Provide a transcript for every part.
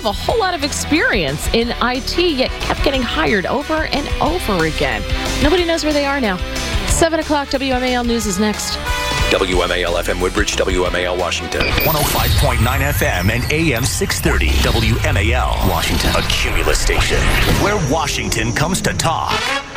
have a whole lot of experience in IT, yet kept getting hired over and over again. Nobody knows where they are now. 7 o'clock WMAL News is next. WMAL FM Woodbridge, WMAL Washington. 105.9 FM and AM 630 WMAL Washington. A Cumulus station where Washington comes to talk.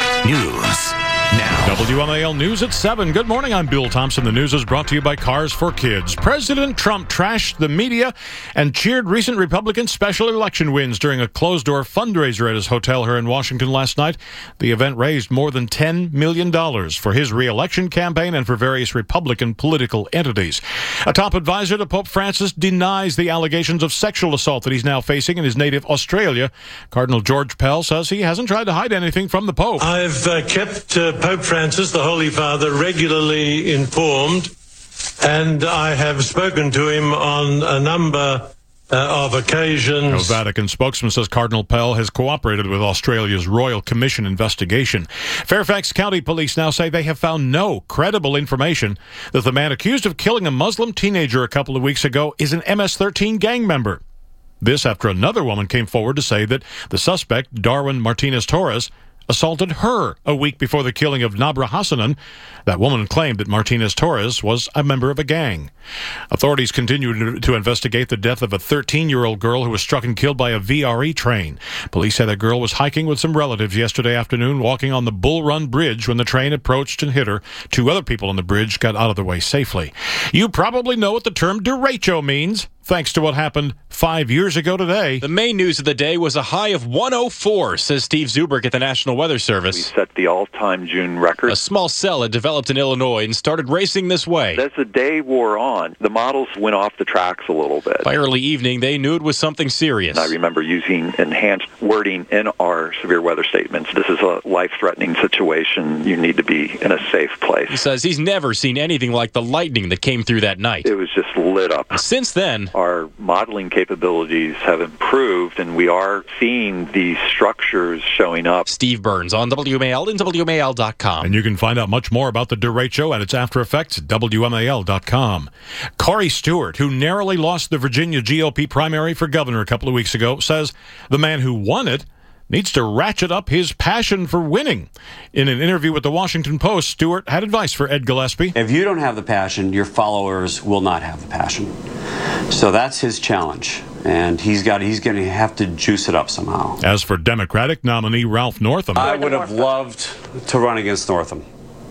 News now. WMAL News at 7. Good morning, I'm Bill Thompson. The news is brought to you by Cars for Kids. President Trump trashed the media and cheered recent Republican special election wins during a closed-door fundraiser at his hotel here in Washington last night. The event raised more than $10 million for his re-election campaign and for various Republican political entities. A top advisor to Pope Francis denies the allegations of sexual assault that he's now facing in his native Australia. Cardinal George Pell says he hasn't tried to hide anything from the Pope. I've kept Pope Francis, the Holy Father, regularly informed, and I have spoken to him on a number of occasions. A Vatican spokesman says Cardinal Pell has cooperated with Australia's Royal Commission investigation. Fairfax County Police now say they have found no credible information that the man accused of killing a Muslim teenager a couple of weeks ago is an MS-13 gang member. This after another woman came forward to say that the suspect, Darwin Martinez-Torres, assaulted her a week before the killing of Nabra Hassanan. That woman claimed that Martinez-Torres was a member of a gang. Authorities continue to investigate the death of a 13-year-old girl who was struck and killed by a VRE train. Police say the girl was hiking with some relatives yesterday afternoon, walking on the Bull Run Bridge when the train approached and hit her. 2 other people on the bridge got out of the way safely. You probably know what the term derecho means, thanks to what happened 5 years ago today. The main news of the day was a high of 104, says Steve Zubrick at the National Weather Service. We set the all-time June record. A small cell had developed in Illinois and started racing this way. As the day wore on, the models went off the tracks a little bit. By early evening, they knew it was something serious. I remember using enhanced wording in our severe weather statements. This is a life-threatening situation. You need to be in a safe place. He says he's never seen anything like the lightning that came through that night. It was just lit up. Since then, our modeling capabilities have improved, and we are seeing these structures showing up. Steve Burns on WMAL and WMAL.com. And you can find out much more about the derecho and its after effects at WMAL.com. Corey Stewart, who narrowly lost the Virginia GOP primary for governor a couple of weeks ago, says the man who won it needs to ratchet up his passion for winning. In an interview with the Washington Post, Stewart had advice for Ed Gillespie. If you don't have the passion, your followers will not have the passion. So that's his challenge, and he's going to have to juice it up somehow. As for Democratic nominee Ralph Northam, I would have loved to run against Northam,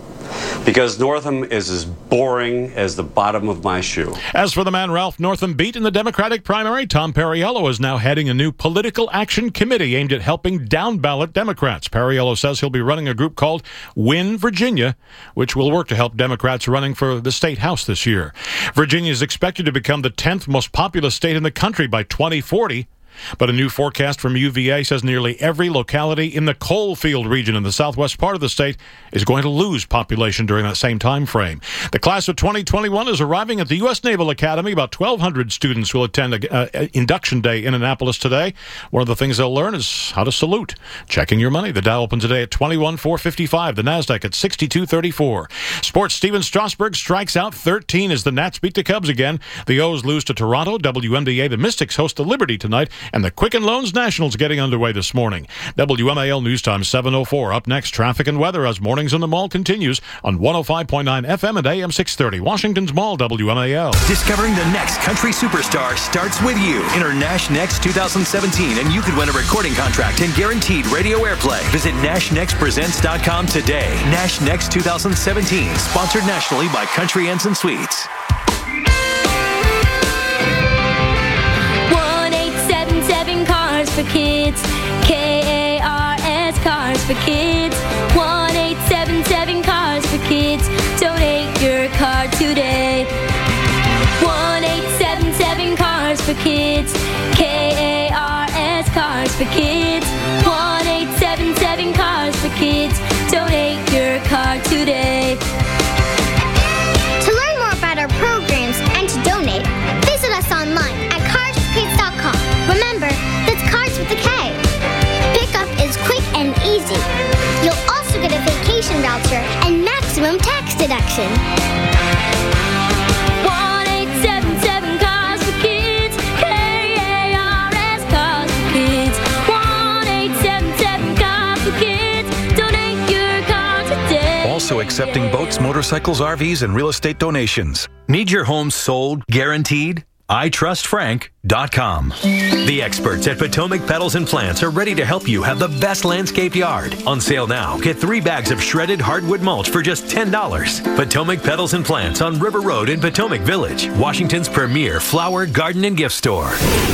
because Northam is as boring as the bottom of my shoe. As for the man Ralph Northam beat in the Democratic primary, Tom Perriello is now heading a new political action committee aimed at helping down-ballot Democrats. Perriello says he'll be running a group called Win Virginia, which will work to help Democrats running for the state house this year. Virginia is expected to become the 10th most populous state in the country by 2040. But a new forecast from UVA says nearly every locality in the coalfield region in the southwest part of the state is going to lose population during that same time frame. The class of 2021 is arriving at the U.S. Naval Academy. About 1,200 students will attend induction day in Annapolis today. One of the things they'll learn is how to salute. Checking your money. The Dow opens today at 21,455. The Nasdaq at 6234. Sports. Steven Strasburg strikes out 13 as the Nats beat the Cubs again. The O's lose to Toronto. WNBA. The Mystics host the Liberty tonight. And the Quicken Loans Nationals getting underway this morning. WMAL News Time 7:04. Up next, traffic and weather as Mornings in the Mall continues on 105.9 FM and AM 630. Washington's Mall, WMAL. Discovering the next country superstar starts with you. Enter Nash Next 2017, and you could win a recording contract and guaranteed radio airplay. Visit NashNextPresents.com today. Nash Next 2017, sponsored nationally by Country Ensign Suites. For kids, KARS, Cars for Kids, 1-877 Cars for Kids. Donate your car today. 1-877 Cars for Kids, KARS, Cars for Kids, 1-877 Cars for Kids. Donate your car today. To learn more about our programs and to donate, visit us online at carsforkids.com. Remember, that's Cars with a K. Pickup is quick and easy. You'll also get a vacation voucher and maximum tax deduction. 1-877 Cars for Kids, KARS, Cars also accepting boats, motorcycles, RVs, and real estate donations. Need your home sold, guaranteed? iTrustFrank.com. The experts at Potomac Petals and Plants are ready to help you have the best landscape yard. On sale now. Get 3 bags of shredded hardwood mulch for just $10. Potomac Petals and Plants on River Road in Potomac Village, Washington's premier flower, garden, and gift store.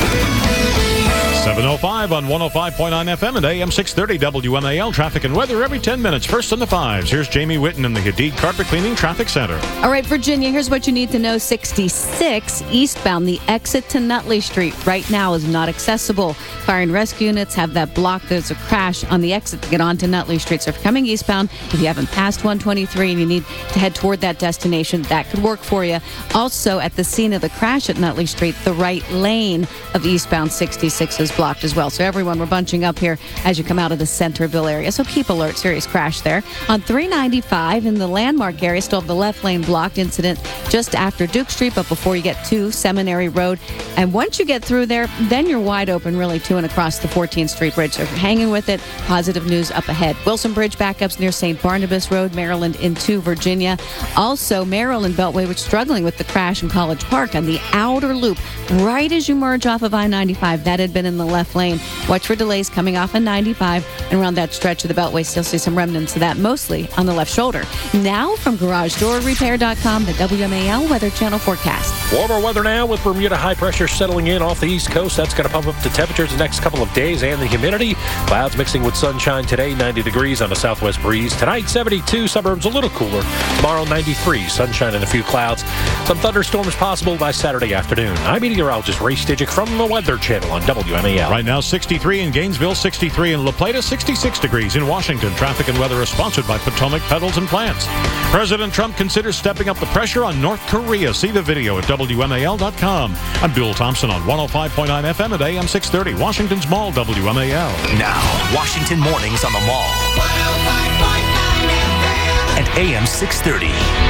7:05 on 105.9 FM and AM 630 WMAL. Traffic and weather every 10 minutes. First on the 5s. Here's Jamie Whitten in the Hadid Carpet Cleaning Traffic Center. All right, Virginia, here's what you need to know. 66 eastbound, the exit to Nutley Street right now is not accessible. Fire and rescue units have that blocked. There's a crash on the exit to get onto Nutley Street. So if you're coming eastbound, if you haven't passed 123 and you need to head toward that destination, that could work for you. Also, at the scene of the crash at Nutley Street, the right lane of eastbound 66 is blocked as well. So everyone, we're bunching up here as you come out of the Centerville area. So keep alert. Serious crash there. On 395 in the Landmark area, still have the left lane blocked. Incident just after Duke Street, but before you get to Seminary Road. And once you get through there, then you're wide open really to and across the 14th Street Bridge. So if you're hanging with it, positive news up ahead. Wilson Bridge backups near St. Barnabas Road, Maryland into Virginia. Also, Maryland Beltway, which is struggling with the crash in College Park on the outer loop. Right as you merge off of I-95, that had been in the left lane. Watch for delays coming off on 95 and around that stretch of the Beltway. Still see some remnants of that, mostly on the left shoulder. Now from GarageDoorRepair.com, the WMAL Weather Channel forecast. Warmer weather now with Bermuda high pressure settling in off the East Coast. That's going to pump up the temperatures the next couple of days and the humidity. Clouds mixing with sunshine today, 90 degrees on a southwest breeze. Tonight, 72, suburbs a little cooler. Tomorrow, 93, sunshine and a few clouds. Some thunderstorms possible by Saturday afternoon. I'm meteorologist Ray Stidgick from the Weather Channel on WMAL. Right now, 63 in Gainesville, 63 in La Plata, 66 degrees in Washington. Traffic and weather is sponsored by Potomac Petals and Plants. President Trump considers stepping up the pressure on North Korea. See the video at WMAL.com. I'm Bill Thompson on 105.9 FM at AM 630, Washington's Mall, WMAL. Now, Washington Mornings on the Mall. 105.9 FM and AM 630.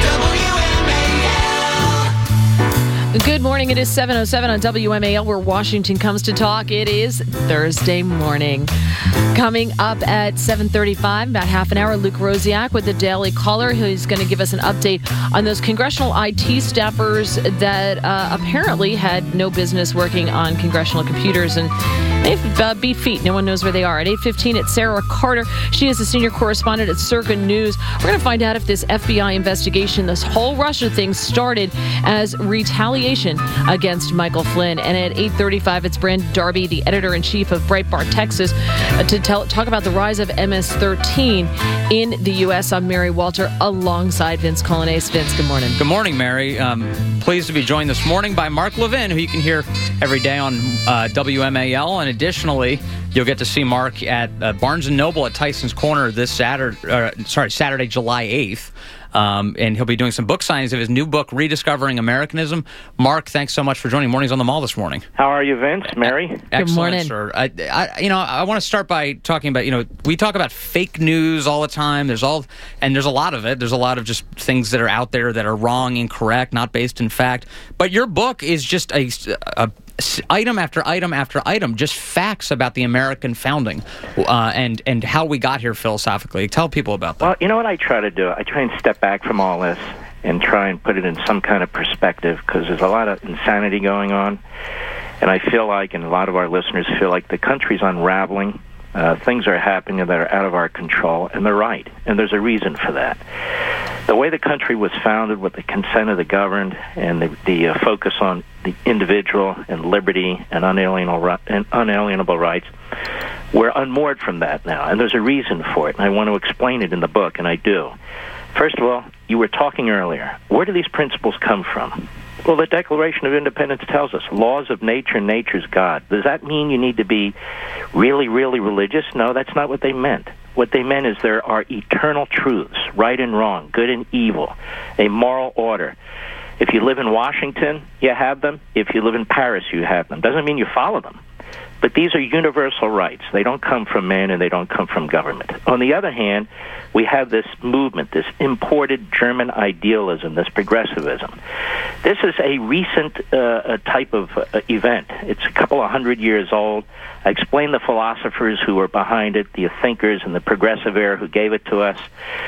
Good morning. It is 7:07 on WMAL, where Washington comes to talk. It is Thursday morning. Coming up at 7:35, about half an hour, Luke Rosiak with the Daily Caller, who's going to give us an update on those congressional IT staffers that apparently had no business working on congressional computers, and they've beat feet. No one knows where they are. At 8:15, it's Sarah Carter. She is a senior correspondent at Circa News. We're going to find out if this FBI investigation, this whole Russia thing, started as retaliation against Michael Flynn. And at 8:35, it's Brandon Darby, the editor-in-chief of Breitbart Texas, to talk about the rise of MS-13 in the U.S. I'm Mary Walter alongside Vince Colonnese. Vince, good morning. Good morning, Mary. Pleased to be joined this morning by Mark Levin, who you can hear every day on WMAL. And additionally, you'll get to see Mark at Barnes & Noble at Tyson's Corner this Saturday, July 8th. And he'll be doing some book signings of his new book, Rediscovering Americanism. Mark, thanks so much for joining Mornings on the Mall this morning. How are you, Vince? Mary? Excellent, good morning, sir. I want to start by talking about, we talk about fake news all the time. There's a lot of it. There's a lot of just things that are out there that are wrong, incorrect, not based in fact. But your book is just a item after item after item, just facts about the American founding and how we got here philosophically. Tell people about that. Well, you know what I try to do? I try and step back from all this and try and put it in some kind of perspective, because there's a lot of insanity going on. And I feel like, and a lot of our listeners feel like, the country's unraveling. Things are happening that are out of our control, and they're right. And there's a reason for that. The way the country was founded, with the consent of the governed, and the focus on the individual and liberty and unalienable rights, we're unmoored from that now. And there's a reason for it, and I want to explain it in the book, and I do. First of all, you were talking earlier. Where do these principles come from? Well, the Declaration of Independence tells us laws of nature, nature's God. Does that mean you need to be really, really religious? No, that's not what they meant. What they meant is there are eternal truths, right and wrong, good and evil, a moral order. If you live in Washington, you have them. If you live in Paris, you have them. Doesn't mean you follow them. But these are universal rights. They don't come from man, and they don't come from government. On the other hand, we have this movement, this imported German idealism, this progressivism. This is a recent type of event. It's a couple of 100 years old. I explained the philosophers who were behind it, the thinkers and the progressive era who gave it to us.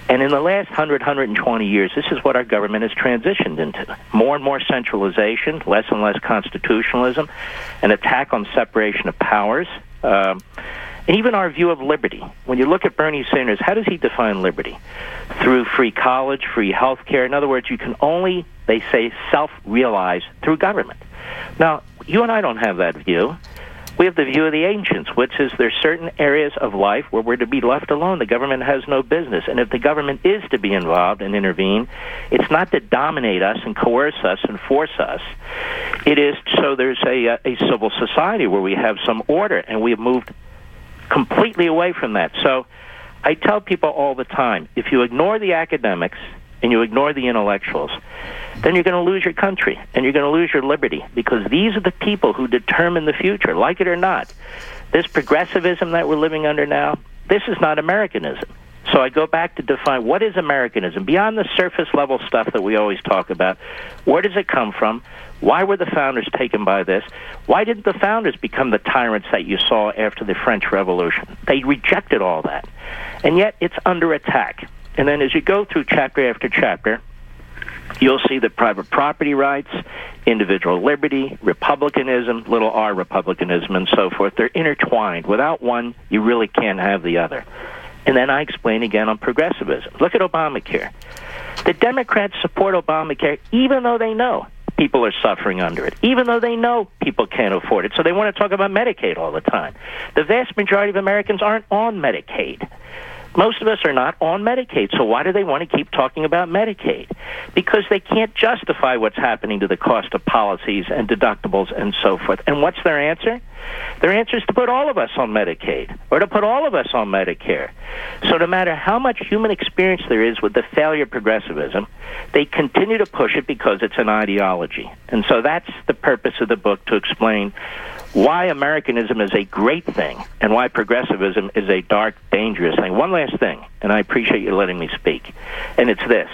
And in the last 120 years, this is what our government has transitioned into. More and more centralization, less and less constitutionalism, an attack on separation of powers, and even our view of liberty. When you look at Bernie Sanders, how does he define liberty? Through free college, free health care. In other words, you can only, they say, self-realize through government. Now, you and I don't have that view. We have the view of the ancients, which is there's certain areas of life where we're to be left alone. The government has no business. And if the government is to be involved and intervene, it's not to dominate us and coerce us and force us. It is so there's a civil society where we have some order, and we have moved completely away from that. So I tell people all the time, if you ignore the academics and you ignore the intellectuals, then you're going to lose your country and you're going to lose your liberty, because these are the people who determine the future, like it or not. This progressivism that we're living under now, this is not Americanism. So I go back to define what is Americanism. Beyond the surface level stuff that we always talk about, where does it come from? Why were the founders taken by this? Why didn't the founders become the tyrants that you saw after the French Revolution? They rejected all that. And yet it's under attack. And then as you go through chapter after chapter, you'll see that private property rights, individual liberty, republicanism, little r republicanism, and so forth, they're intertwined. Without one, you really can't have the other. And then I explain again on progressivism. Look at Obamacare. The Democrats support Obamacare even though they know people are suffering under it, even though they know people can't afford it. So they want to talk about Medicaid all the time. The vast majority of Americans aren't on Medicaid. Most of us are not on Medicaid, so why do they want to keep talking about Medicaid? Because they can't justify what's happening to the cost of policies and deductibles and so forth. And what's their answer? Their answer is to put all of us on Medicaid, or to put all of us on Medicare. So no matter how much human experience there is with the failure of progressivism, they continue to push it because it's an ideology. And so that's the purpose of the book, to explain why Americanism is a great thing and why progressivism is a dark, dangerous thing. One last thing, and I appreciate you letting me speak, and it's this.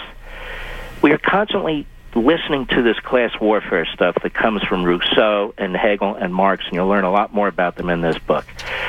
We are constantly listening to this class warfare stuff that comes from Rousseau and Hegel and Marx, and you'll learn a lot more about them in this book.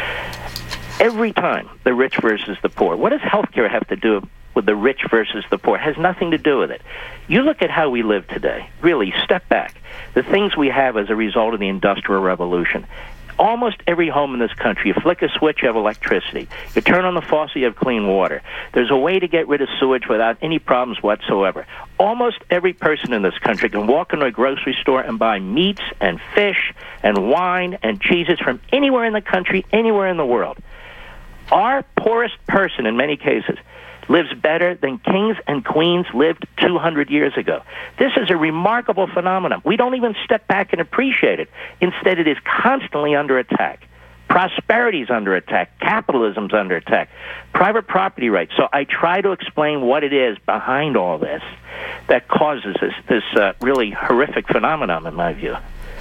Every time, the rich versus the poor. What does healthcare have to do with the rich versus the poor? It has nothing to do with it. You look at how we live today. Really, step back. The things we have as a result of the Industrial Revolution. Almost every home in this country, you flick a switch, you have electricity. You turn on the faucet, you have clean water. There's a way to get rid of sewage without any problems whatsoever. Almost every person in this country can walk into a grocery store and buy meats and fish and wine and cheeses from anywhere in the country, anywhere in the world. Our poorest person, in many cases, lives better than kings and queens lived 200 years ago. This is a remarkable phenomenon. We don't even step back and appreciate it. Instead, it is constantly under attack. Prosperity is under attack. Capitalism is under attack. Private property rights. So I try to explain what it is behind all this that causes this really horrific phenomenon, in my view.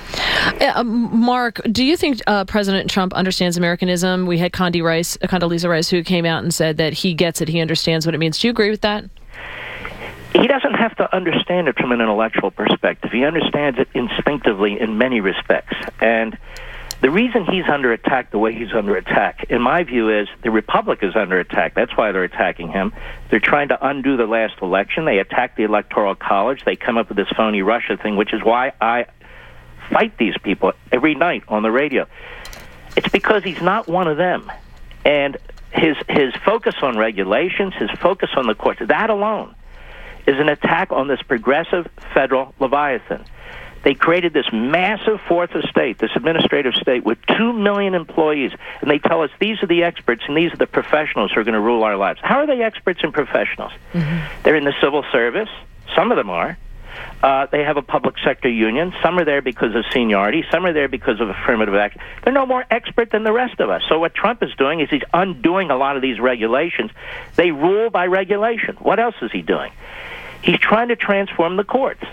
Mark, do you think President Trump understands Americanism? We had Condoleezza Rice, who came out and said that he gets it, he understands what it means. Do you agree with that? He doesn't have to understand it from an intellectual perspective. He understands it instinctively in many respects. And the reason he's under attack the way he's under attack, in my view, is the Republic is under attack. That's why they're attacking him. They're trying to undo the last election. They attacked the Electoral College. They come up with this phony Russia thing, which is why I fight these people every night on the radio. It's because he's not one of them. And his focus on regulations, his focus on the courts, that alone is an attack on this progressive federal Leviathan. They created this massive fourth estate, this administrative state with 2 million employees, and they tell us these are the experts and these are the professionals who are going to rule our lives. How are they experts and professionals? Mm-hmm. They're in the civil service. Some of them are. They have a public sector union. Some are there because of seniority. Some are there because of affirmative action. They're no more expert than the rest of us. So what Trump is doing is he's undoing a lot of these regulations. They rule by regulation. What else is he doing? He's trying to transform the courts.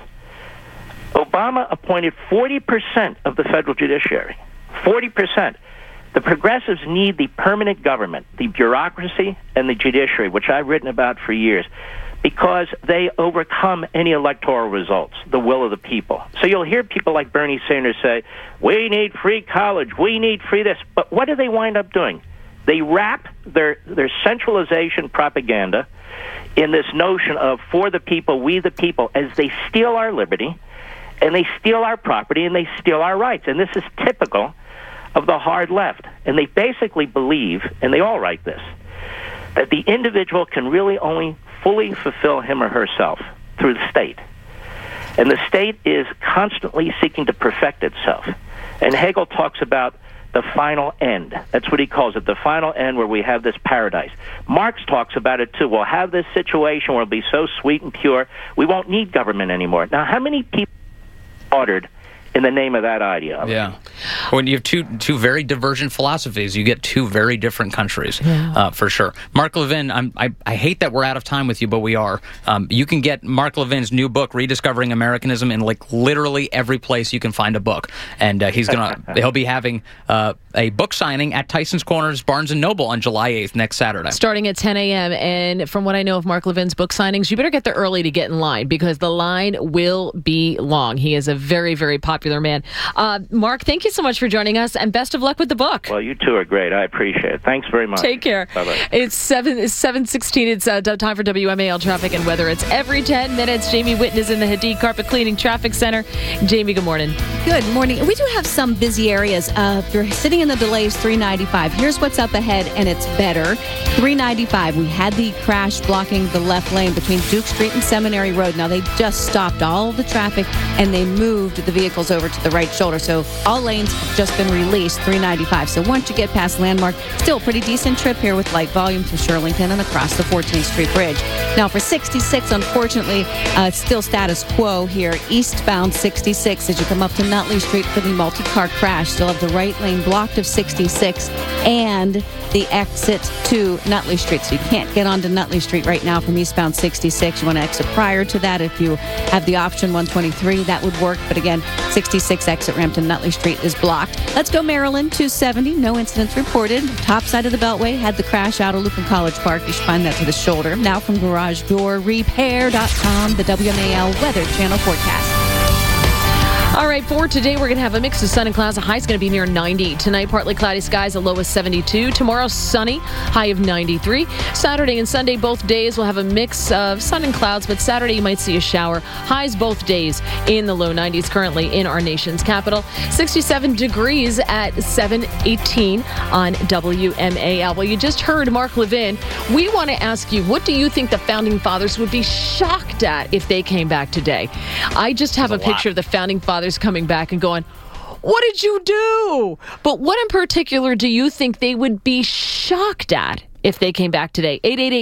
Obama appointed 40% of the federal judiciary. 40%. The progressives need the permanent government, the bureaucracy, and the judiciary, which I've written about for years, because they overcome any electoral results, the will of the people. So you'll hear people like Bernie Sanders say, we need free college, we need free this. But what do they wind up doing? They wrap their centralization propaganda in this notion of for the people, we the people, as they steal our liberty, and they steal our property, and they steal our rights. And this is typical of the hard left. And they basically believe, and they all write this, that the individual can really only fully fulfill him or herself through the state. And the state is constantly seeking to perfect itself. And Hegel talks about the final end. That's what he calls it, the final end where we have this paradise. Marx talks about it too. We'll have this situation where it'll be so sweet and pure, we won't need government anymore. Now, how many people ordered in the name of that idea? Yeah. When you have two very divergent philosophies, you get two very different countries, for sure. Mark Levin, I hate that we're out of time with you, but we are. You can get Mark Levin's new book, Rediscovering Americanism, in like literally every place you can find a book. And he'll be having a book signing at Tyson's Corners, Barnes & Noble on July 8th, next Saturday. Starting at 10 a.m. And from what I know of Mark Levin's book signings, you better get there early to get in line because the line will be long. He is a very, very popular man. Mark, thank you so much for joining us, and best of luck with the book. Well, you two are great. I appreciate it. Thanks very much. Take care. Bye-bye. It's 7:16. It's time for WMAL traffic and weather. It's every 10 minutes. Jamie Whitten is in the Hadid Carpet Cleaning Traffic Center. Jamie, good morning. Good morning. We do have some busy areas. If you're sitting in the delays, 395. Here's what's up ahead, and it's better. 395, we had the crash blocking the left lane between Duke Street and Seminary Road. Now, they just stopped all the traffic, and they moved the vehicles over to the right shoulder. So all lanes have just been released, 395. So once you get past Landmark, still a pretty decent trip here with light volume to Shirlington and across the 14th Street Bridge. Now, for 66, unfortunately, it's still status quo here. Eastbound 66 as you come up to Nutley Street for the multi-car crash. Still have the right lane blocked of 66 and the exit to Nutley Street. So you can't get onto Nutley Street right now from eastbound 66. You want to exit prior to that. If you have the option 123, that would work. But again, 66 exit ramp to Nutley Street is blocked. Let's go Maryland, 270. No incidents reported. Top side of the Beltway had the crash out of Looping College Park. You should find that to the shoulder. Now from GarageDoorRepair.com, the WMAL Weather Channel forecast. All right, for today, we're going to have a mix of sun and clouds. The high is going to be near 90. Tonight, partly cloudy skies, a low of 72. Tomorrow, sunny, high of 93. Saturday and Sunday, both days, will have a mix of sun and clouds, but Saturday, you might see a shower. Highs both days in the low 90s, currently in our nation's capital. 67 degrees at 7:18 on WMAL. Well, you just heard Mark Levin. We want to ask you, what do you think the Founding Fathers would be shocked at if they came back today? I just have a picture of the Founding Fathers coming back and going, what did you do? But what in particular do you think they would be shocked at if they came back today?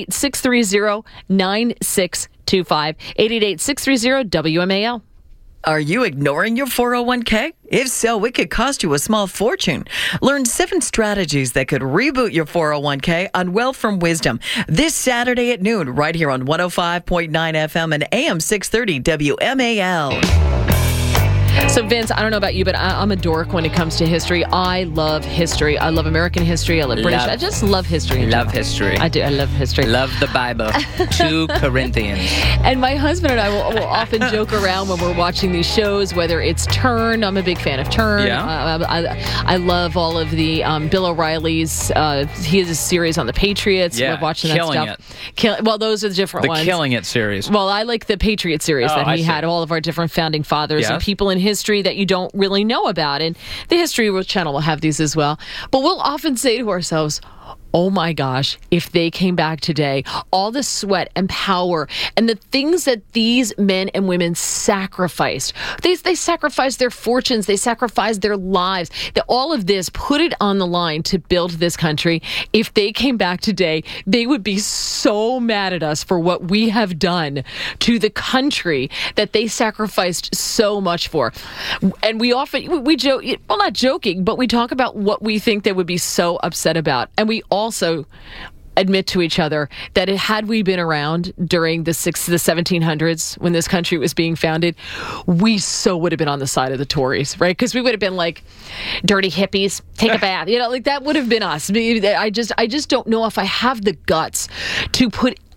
888-630-9625. 888-630-WMAL. Are you ignoring your 401k? If so, it could cost you a small fortune. Learn 7 strategies that could reboot your 401k on Wealth from Wisdom this Saturday at noon, right here on 105.9 FM and AM 630 WMAL. So, Vince, I don't know about you, but I'm a dork when it comes to history. I love history. I love American history. I love British. I just love history. Love history. I do. I love history. Love the Bible. 2 Corinthians. And my husband and I will often joke around when we're watching these shows, whether it's Turn. I'm a big fan of Turn. Yeah. I love all of the Bill O'Reilly's. He has a series on the Patriots. Yeah, we're watching that stuff. Well, those are the different ones. The Killing It series. Well, I like the Patriot series that he had, all of our different founding fathers and people in history that you don't really know about. And the History Channel will have these as well. But we'll often say to ourselves, oh my gosh, if they came back today, all the sweat and power and the things that these men and women sacrificed. They sacrificed their fortunes. They sacrificed their lives. All of this, put it on the line to build this country. If they came back today, they would be so mad at us for what we have done to the country that they sacrificed so much for. And we joke, well, not joking, but we talk about what we think they would be so upset about. And we also admit to each other that had we been around during the 1700s when this country was being founded, we so would have been on the side of the Tories, right? Because we would have been like dirty hippies, take a bath, like that would have been us. I just don't know if I have the guts to put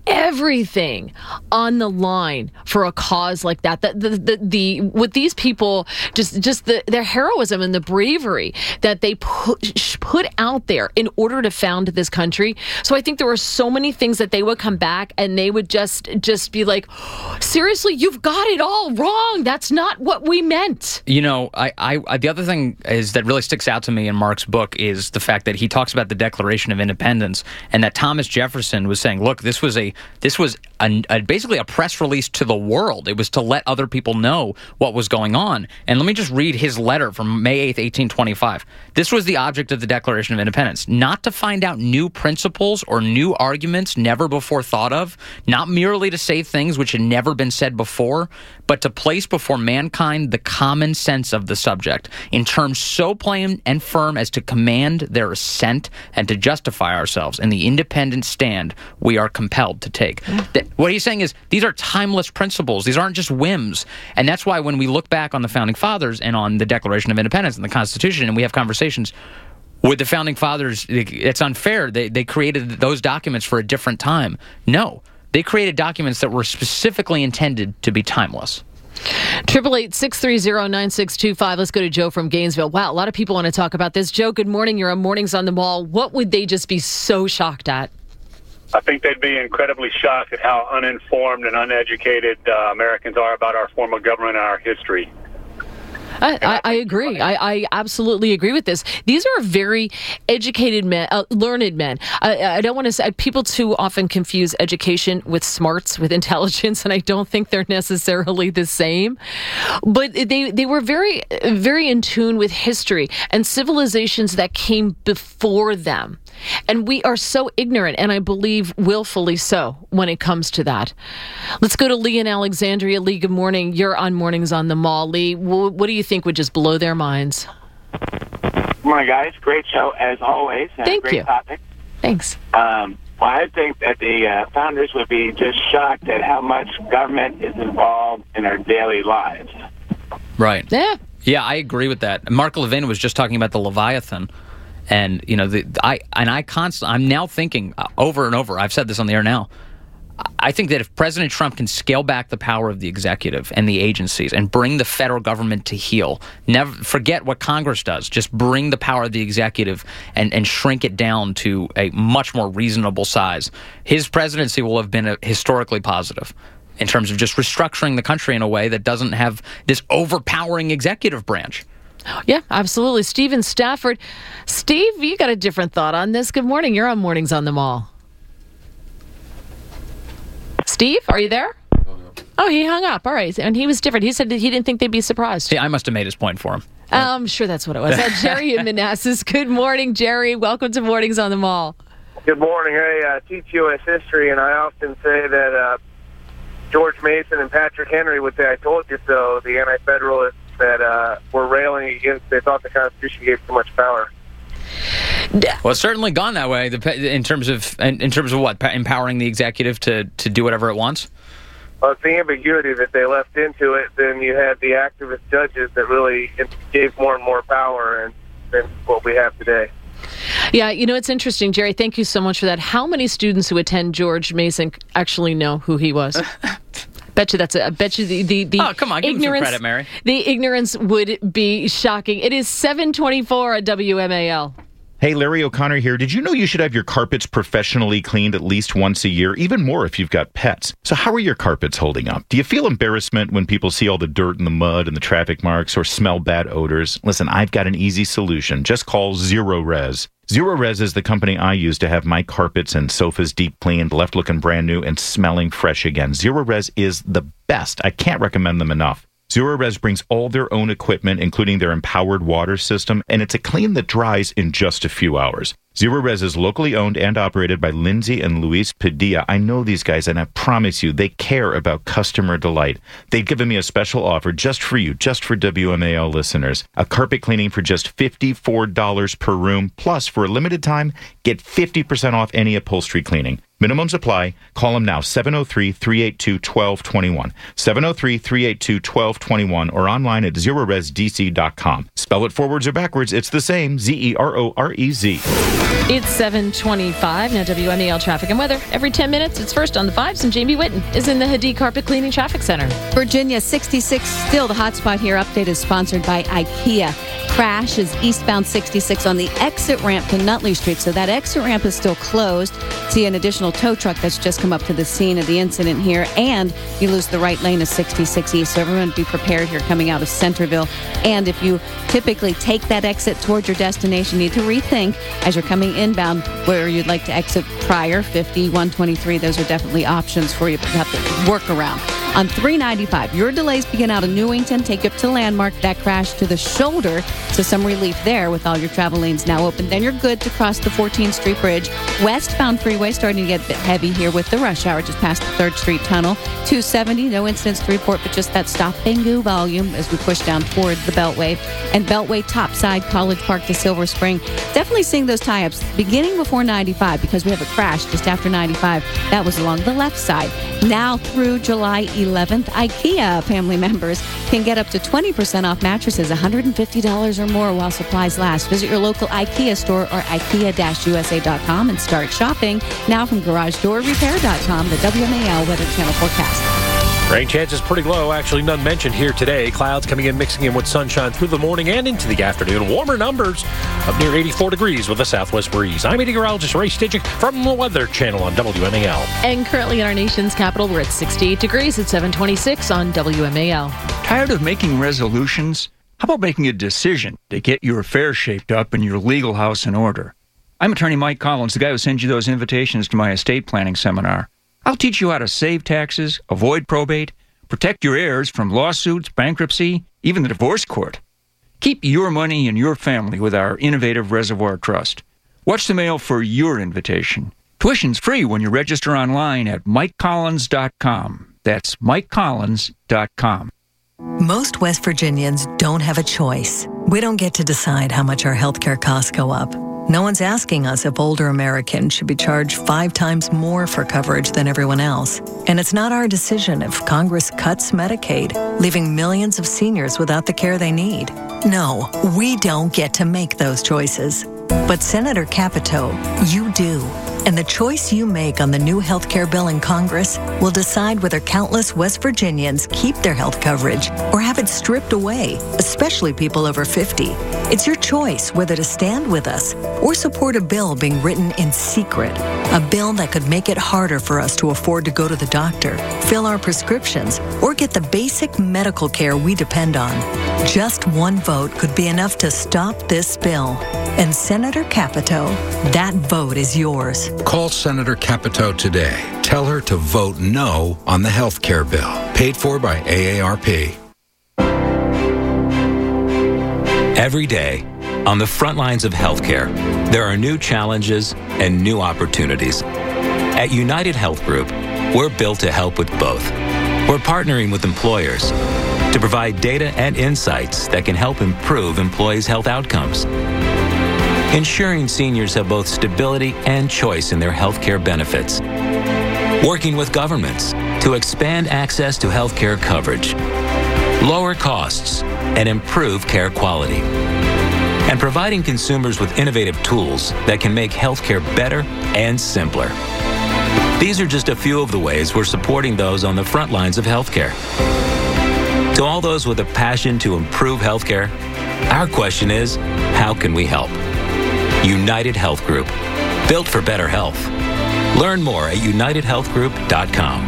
everything on the line for a cause like that. With these people, just their heroism and the bravery that they put out there in order to found this country. So I think there were so many things that they would come back and they would just be like, seriously, you've got it all wrong. That's not what we meant. You know, I the other thing is that really sticks out to me in Mark's book is the fact that he talks about the Declaration of Independence and that Thomas Jefferson was saying, look, this was basically a press release to the world. It was to let other people know what was going on. And let me just read his letter from May 8th, 1825. This was the object of the Declaration of Independence, not to find out new principles or new arguments never before thought of, not merely to say things which had never been said before, but to place before mankind the common sense of the subject in terms so plain and firm as to command their assent and to justify ourselves in the independent stand we are compelled to take. What he's saying is these are timeless principles. These aren't just whims. And that's why when we look back on the Founding Fathers and on the Declaration of Independence and the Constitution, and we have conversations with the Founding Fathers, it's unfair. They created those documents for a different time. No. They created documents that were specifically intended to be timeless. 888-630-9625. Let's go to Joe from Gainesville. Wow, a lot of people want to talk about this. Joe, good morning. You're on Mornings on the Mall. What would they just be so shocked at? I think they'd be incredibly shocked at how uninformed and uneducated Americans are about our form of government and our history. I agree. I absolutely agree with this. These are very educated men, learned men. I don't want to say, people too often confuse education with smarts, with intelligence, and I don't think they're necessarily the same. But they were very, very in tune with history and civilizations that came before them. And we are so ignorant, and I believe willfully so, when it comes to that. Let's go to Lee in Alexandria. Lee, good morning. You're on Mornings on the Mall. Lee, what do you think would just blow their minds? Good morning, guys. Great show, as always. Thank great you. Topic. Thanks. Well, I think that the founders would be just shocked at how much government is involved in our daily lives. Right. Yeah. Yeah, I agree with that. Mark Levin was just talking about the Leviathan. And, you know, I'm now thinking over and over, I've said this on the air now, I think that if President Trump can scale back the power of the executive and the agencies and bring the federal government to heel, never forget what Congress does, just bring the power of the executive and shrink it down to a much more reasonable size, his presidency will have been historically positive in terms of just restructuring the country in a way that doesn't have this overpowering executive branch. Yeah, absolutely. Steve in Stafford. Steve, you got a different thought on this. Good morning. You're on Mornings on the Mall. Steve, are you there? Oh, he hung up. All right. And he was different. He said that he didn't think they'd be surprised. See, I must have made his point for him. I'm sure that's what it was. Jerry in Manassas. Good morning, Jerry. Welcome to Mornings on the Mall. Good morning. Hey, I teach U.S. history, and I often say that George Mason and Patrick Henry would say, I told you so, the anti-federalists that were railing against, they thought the Constitution gave too much power. Well, it's certainly gone that way in terms of what? Empowering the executive to do whatever it wants? Well, it's the ambiguity that they left into it. Then you had the activist judges that really gave more and more power than what we have today. Yeah, you know, it's interesting, Jerry. Thank you so much for that. How many students who attend George Mason actually know who he was? Bet you the oh, come on, give him some credit, Mary. The ignorance would be shocking. It is 7:24 at WMAL. Hey, Larry O'Connor here. Did you know you should have your carpets professionally cleaned at least once a year, even more if you've got pets? So how are your carpets holding up? Do you feel embarrassment when people see all the dirt and the mud and the traffic marks or smell bad odors? Listen, I've got an easy solution. Just call Zero-Res. Zero-Res is the company I use to have my carpets and sofas deep cleaned, left looking brand new, and smelling fresh again. Zero-Res is the best. I can't recommend them enough. Zero-Res brings all their own equipment, including their empowered water system, and it's a clean that dries in just a few hours. Zero-Res is locally owned and operated by Lindsay and Luis Padilla. I know these guys, and I promise you, they care about customer delight. They've given me a special offer just for you, just for WMAL listeners. A carpet cleaning for just $54 per room, plus for a limited time, get 50% off any upholstery cleaning. Minimums apply. Call them now, 703-382-1221. 703-382-1221 or online at zeroresdc.com. Spell it forwards or backwards, it's the same, Z-E-R-O-R-E-Z. It's 7:25. Now WMAL traffic and weather. Every 10 minutes, it's first on the 5s, and Jamie Whitten is in the Hadid Carpet Cleaning Traffic Center. Virginia 66, still the hotspot here. Update is sponsored by IKEA. Crash is eastbound 66 on the exit ramp to Nutley Street. So that exit ramp is still closed. See an additional tow truck that's just come up to the scene of the incident here. And you lose the right lane of 66 East. So everyone be prepared here coming out of Centerville. And if you typically take that exit towards your destination, you need to rethink as you're coming inbound where you'd like to exit prior, 50, 123. Those are definitely options for you to have to work around. On 395, your delays begin out of Newington, take you up to Landmark. That crash to the shoulder, so some relief there with all your travel lanes now open. Then you're good to cross the 14th Street Bridge. Westbound freeway starting to get a bit heavy here with the rush hour just past the 3rd Street Tunnel. 270, no incidents to report, but just that stop and go volume as we push down toward the Beltway. And Beltway topside, College Park to Silver Spring. Definitely seeing those tie-ups beginning before 95 because we have a crash just after 95. That was along the left side. Now through July 11th, IKEA family members can get up to 20% off mattresses, $150 or more while supplies last. Visit your local IKEA store or IKEA-USA.com and start shopping. Now from GarageDoorRepair.com, the WMAL Weather Channel forecast. Rain chances pretty low. Actually, none mentioned here today. Clouds coming in, mixing in with sunshine through the morning and into the afternoon. Warmer numbers up near 84 degrees with a southwest breeze. I'm meteorologist Ray Stidgick from the Weather Channel on WMAL. And currently in our nation's capital, we're at 68 degrees at 726 on WMAL. Tired of making resolutions? How about making a decision to get your affairs shaped up and your legal house in order? I'm attorney Mike Collins, the guy who sends you those invitations to my estate planning seminar. I'll teach you how to save taxes, avoid probate, protect your heirs from lawsuits, bankruptcy, even the divorce court. Keep your money and your family with our innovative Reservoir Trust. Watch the mail for your invitation. Tuition's free when you register online at MikeCollins.com. That's MikeCollins.com. Most West Virginians don't have a choice. We don't get to decide how much our healthcare costs go up. No one's asking us if older Americans should be charged 5 times more for coverage than everyone else. And it's not our decision if Congress cuts Medicaid, leaving millions of seniors without the care they need. No, we don't get to make those choices. But Senator Capito, you do. And the choice you make on the new health care bill in Congress will decide whether countless West Virginians keep their health coverage or have it stripped away, especially people over 50. It's your choice whether to stand with us or support a bill being written in secret, a bill that could make it harder for us to afford to go to the doctor, fill our prescriptions, or get the basic medical care we depend on. Just one vote could be enough to stop this bill. And Senator Capito, that vote is yours. Call Senator Capito today. Tell her to vote no on the health care bill. Paid for by AARP. Every day, on the front lines of healthcare, there are new challenges and new opportunities. At United Health Group, we're built to help with both. We're partnering with employers to provide data and insights that can help improve employees' health outcomes. Ensuring seniors have both stability and choice in their healthcare benefits. Working with governments to expand access to healthcare coverage, lower costs, and improve care quality. And providing consumers with innovative tools that can make healthcare better and simpler. These are just a few of the ways we're supporting those on the front lines of healthcare. To all those with a passion to improve healthcare, our question is, how can we help? United Health Group, built for better health. Learn more at unitedhealthgroup.com.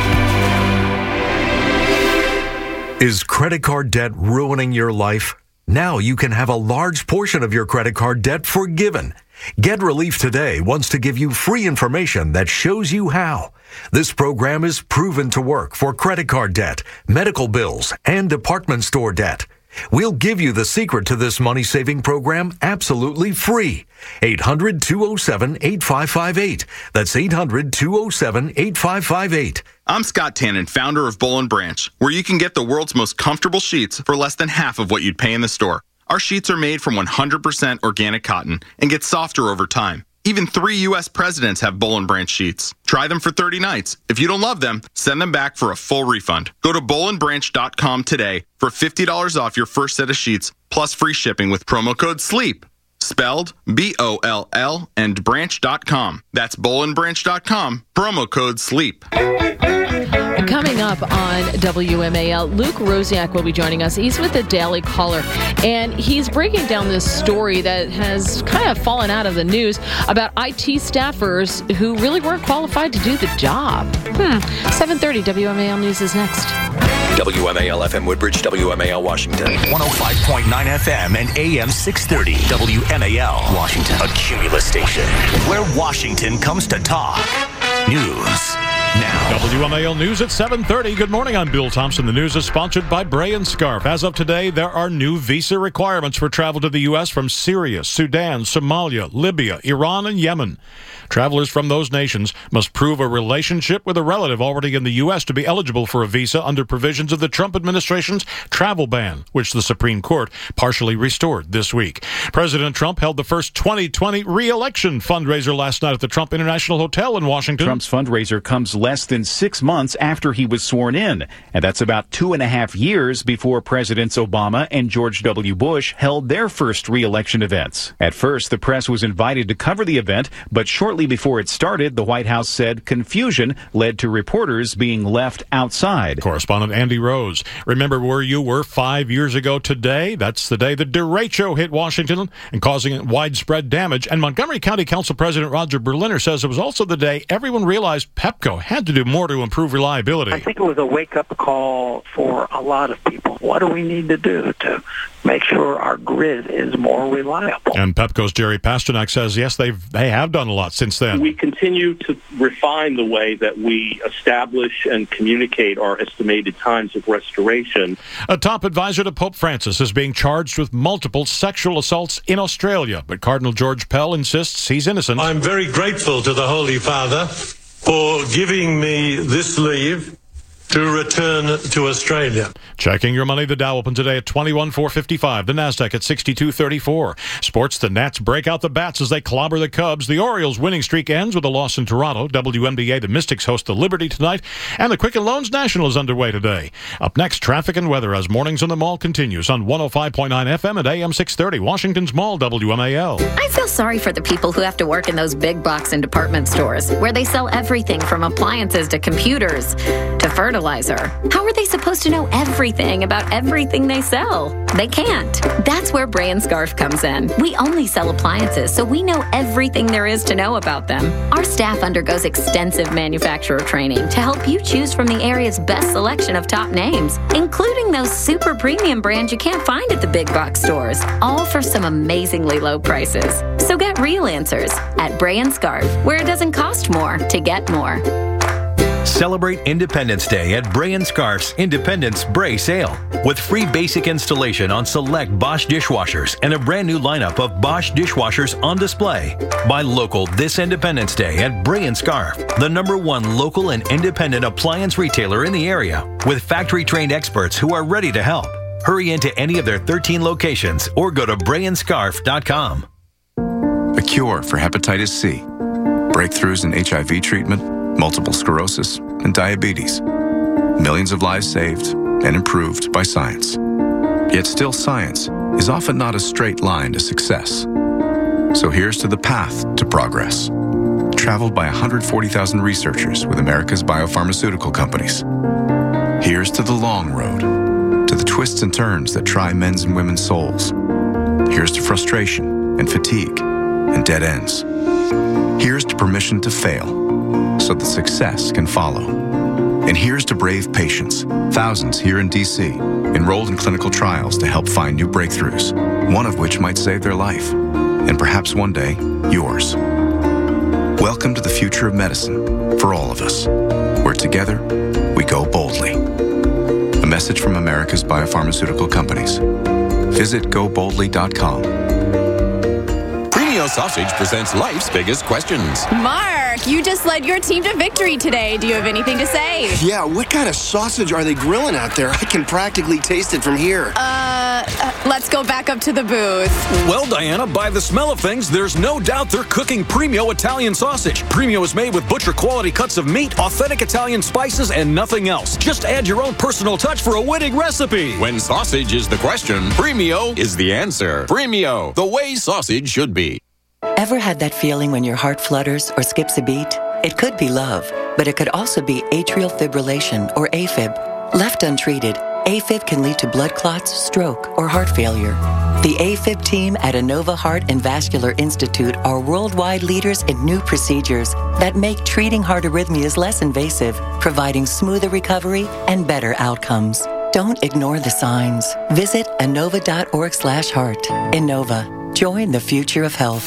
Is credit card debt ruining your life? Now you can have a large portion of your credit card debt forgiven. Get Relief Today wants to give you free information that shows you how. This program is proven to work for credit card debt, medical bills, and department store debt. We'll give you the secret to this money-saving program absolutely free. 800-207-8558. That's 800-207-8558. I'm Scott Tannen, founder of Boll & Branch, where you can get the world's most comfortable sheets for less than half of what you'd pay in the store. Our sheets are made from 100% organic cotton and get softer over time. Even 3 U.S. presidents have Boll & Branch sheets. Try them for 30 nights. If you don't love them, send them back for a full refund. Go to bollandbranch.com today for $50 off your first set of sheets, plus free shipping with promo code SLEEP. Spelled B-O-L-L and branch.com. That's bollandbranch.com, promo code SLEEP. Coming up on WMAL, Luke Rosiak will be joining us. He's with the Daily Caller, and he's breaking down this story that has kind of fallen out of the news about IT staffers who really weren't qualified to do the job. 7:30 WMAL News is next. WMAL FM Woodbridge, WMAL Washington. 105.9 FM and AM 630. WMAL Washington. A Cumulus station where Washington comes to talk. News now. WMAL News at 7:30. Good morning, I'm Bill Thompson. The news is sponsored by Bray & Scarf. As of today, there are new visa requirements for travel to the U.S. from Syria, Sudan, Somalia, Libya, Iran, and Yemen. Travelers from those nations must prove a relationship with a relative already in the U.S. to be eligible for a visa under provisions of the Trump administration's travel ban, which the Supreme Court partially restored this week. President Trump held the first 2020 re-election fundraiser last night at the Trump International Hotel in Washington. Trump's fundraiser comes less than 6 months after he was sworn in, and that's about 2.5 years before Presidents Obama and George W. Bush held their first re-election events. At first, the press was invited to cover the event, but shortly before it started, the White House said confusion led to reporters being left outside. Correspondent Andy Rose. Remember where you were 5 years ago today? That's the day the derecho hit Washington and causing widespread damage. And Montgomery County Council President Roger Berliner says it was also the day everyone realized Pepco had to do more to improve reliability. I think it was a wake-up call for a lot of people. What do we need to do to make sure our grid is more reliable? And Pepco's Jerry Pasternak says, yes, they have done a lot since then. We continue to refine the way that we establish and communicate our estimated times of restoration. A top advisor to Pope Francis is being charged with multiple sexual assaults in Australia, but Cardinal George Pell insists he's innocent. I'm very grateful to the Holy Father for giving me this leave to return to Australia. Checking your money, the Dow opened today at 21,455. The Nasdaq at 62.34. Sports, the Nats break out the bats as they clobber the Cubs. The Orioles' winning streak ends with a loss in Toronto. WNBA, the Mystics host the Liberty tonight. And the Quicken Loans National is underway today. Up next, traffic and weather as Mornings on the Mall continues on 105.9 FM and AM 630. Washington's Mall, WMAL. I feel sorry for the people who have to work in those big box and department stores where they sell everything from appliances to computers to fertilizer. How are they supposed to know everything about everything they sell? They can't. That's where Bray & Scarf comes in. We only sell appliances, so we know everything there is to know about them. Our staff undergoes extensive manufacturer training to help you choose from the area's best selection of top names, including those super premium brands you can't find at the big box stores, all for some amazingly low prices. So get real answers at Bray & Scarf, where it doesn't cost more to get more. Celebrate Independence Day at Bray & Scarf's Independence Bray Sale with free basic installation on select Bosch dishwashers and a brand new lineup of Bosch dishwashers on display. Buy local this Independence Day at Bray & Scarf, the #1 local and independent appliance retailer in the area with factory-trained experts who are ready to help. Hurry into any of their 13 locations or go to brayandscarf.com. A cure for hepatitis C, breakthroughs in HIV treatment, multiple sclerosis, and diabetes. Millions of lives saved and improved by science. Yet still science is often not a straight line to success. So here's to the path to progress, traveled by 140,000 researchers with America's biopharmaceutical companies. Here's to the long road, to the twists and turns that try men's and women's souls. Here's to frustration and fatigue and dead ends. Here's to permission to fail, so that success can follow. And here's to brave patients, thousands here in D.C., enrolled in clinical trials to help find new breakthroughs, one of which might save their life, and perhaps one day, yours. Welcome to the future of medicine for all of us, where together we go boldly. A message from America's biopharmaceutical companies. Visit goboldly.com. Premio Sausage presents life's biggest questions. Mark, you just led your team to victory today. Do you have anything to say? Yeah, what kind of sausage are they grilling out there? I can practically taste it from here. Let's go back up to the booth. Well, Diana, by the smell of things, there's no doubt they're cooking Premio Italian sausage. Premio is made with butcher-quality cuts of meat, authentic Italian spices, and nothing else. Just add your own personal touch for a winning recipe. When sausage is the question, Premio is the answer. Premio, the way sausage should be. Ever had that feeling when your heart flutters or skips a beat? It could be love, but it could also be atrial fibrillation or AFib. Left untreated, AFib can lead to blood clots, stroke, or heart failure. The AFib team at Inova Heart and Vascular Institute are worldwide leaders in new procedures that make treating heart arrhythmias less invasive, providing smoother recovery and better outcomes. Don't ignore the signs. Visit Inova.org/heart. Inova. Join the future of health.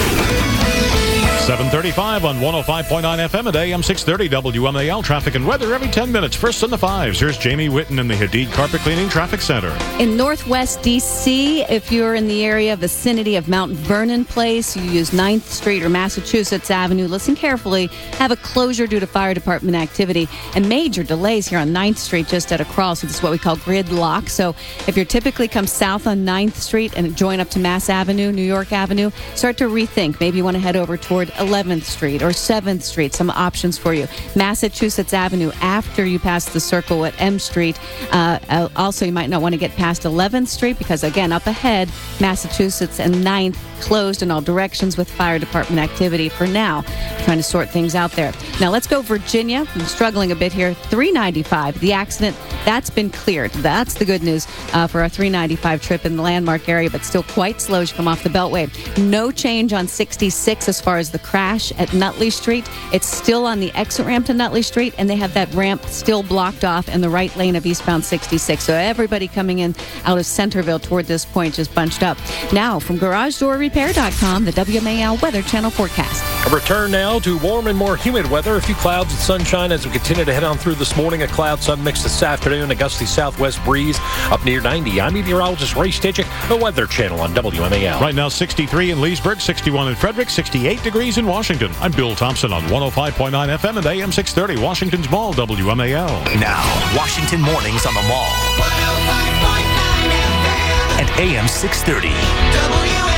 7:35 on 105.9 FM at AM 630 WMAL. Traffic and weather every 10 minutes. First on the fives. Here's Jamie Whitten in the Hadid Carpet Cleaning Traffic Center. In Northwest D.C., if you're in the area vicinity of Mount Vernon Place, you use 9th Street or Massachusetts Avenue. Listen carefully. Have a closure due to fire department activity and major delays here on 9th Street just at a cross. So this is what we call gridlock. So if you're typically come south on 9th Street and join up to Mass Avenue, New York Avenue, start to rethink. Maybe you want to head over toward 11th Street or 7th Street. Some options for you. Massachusetts Avenue after you pass the circle at M Street. Also, you might not want to get past 11th Street because, again, up ahead, Massachusetts and 9th closed in all directions with fire department activity for now. Trying to sort things out there. Now, let's go Virginia. I'm struggling a bit here. 395, the accident, that's been cleared. That's the good news for our 395 trip in the Landmark area, but still quite slow as you come off the Beltway. No change on 66 as far as the crash at Nutley Street. It's still on the exit ramp to Nutley Street, and they have that ramp still blocked off in the right lane of eastbound 66. So everybody coming in out of Centerville toward this point just bunched up. Now, from GarageDoorRepair.com, the WMAL Weather Channel forecast. A return now to warm and more humid weather. A few clouds and sunshine as we continue to head on through this morning. A cloud-sun mix this afternoon. A gusty southwest breeze up near 90. I'm meteorologist Ray Stitchick, the Weather Channel on WMAL. Right now, 63 in Leesburg, 61 in Frederick, 68 degrees in Washington. I'm Bill Thompson on 105.9 FM and AM 630, Washington's Mall, WMAL. Now, Washington Mornings on the Mall. 105.9 FM. And AM 630. WMAL.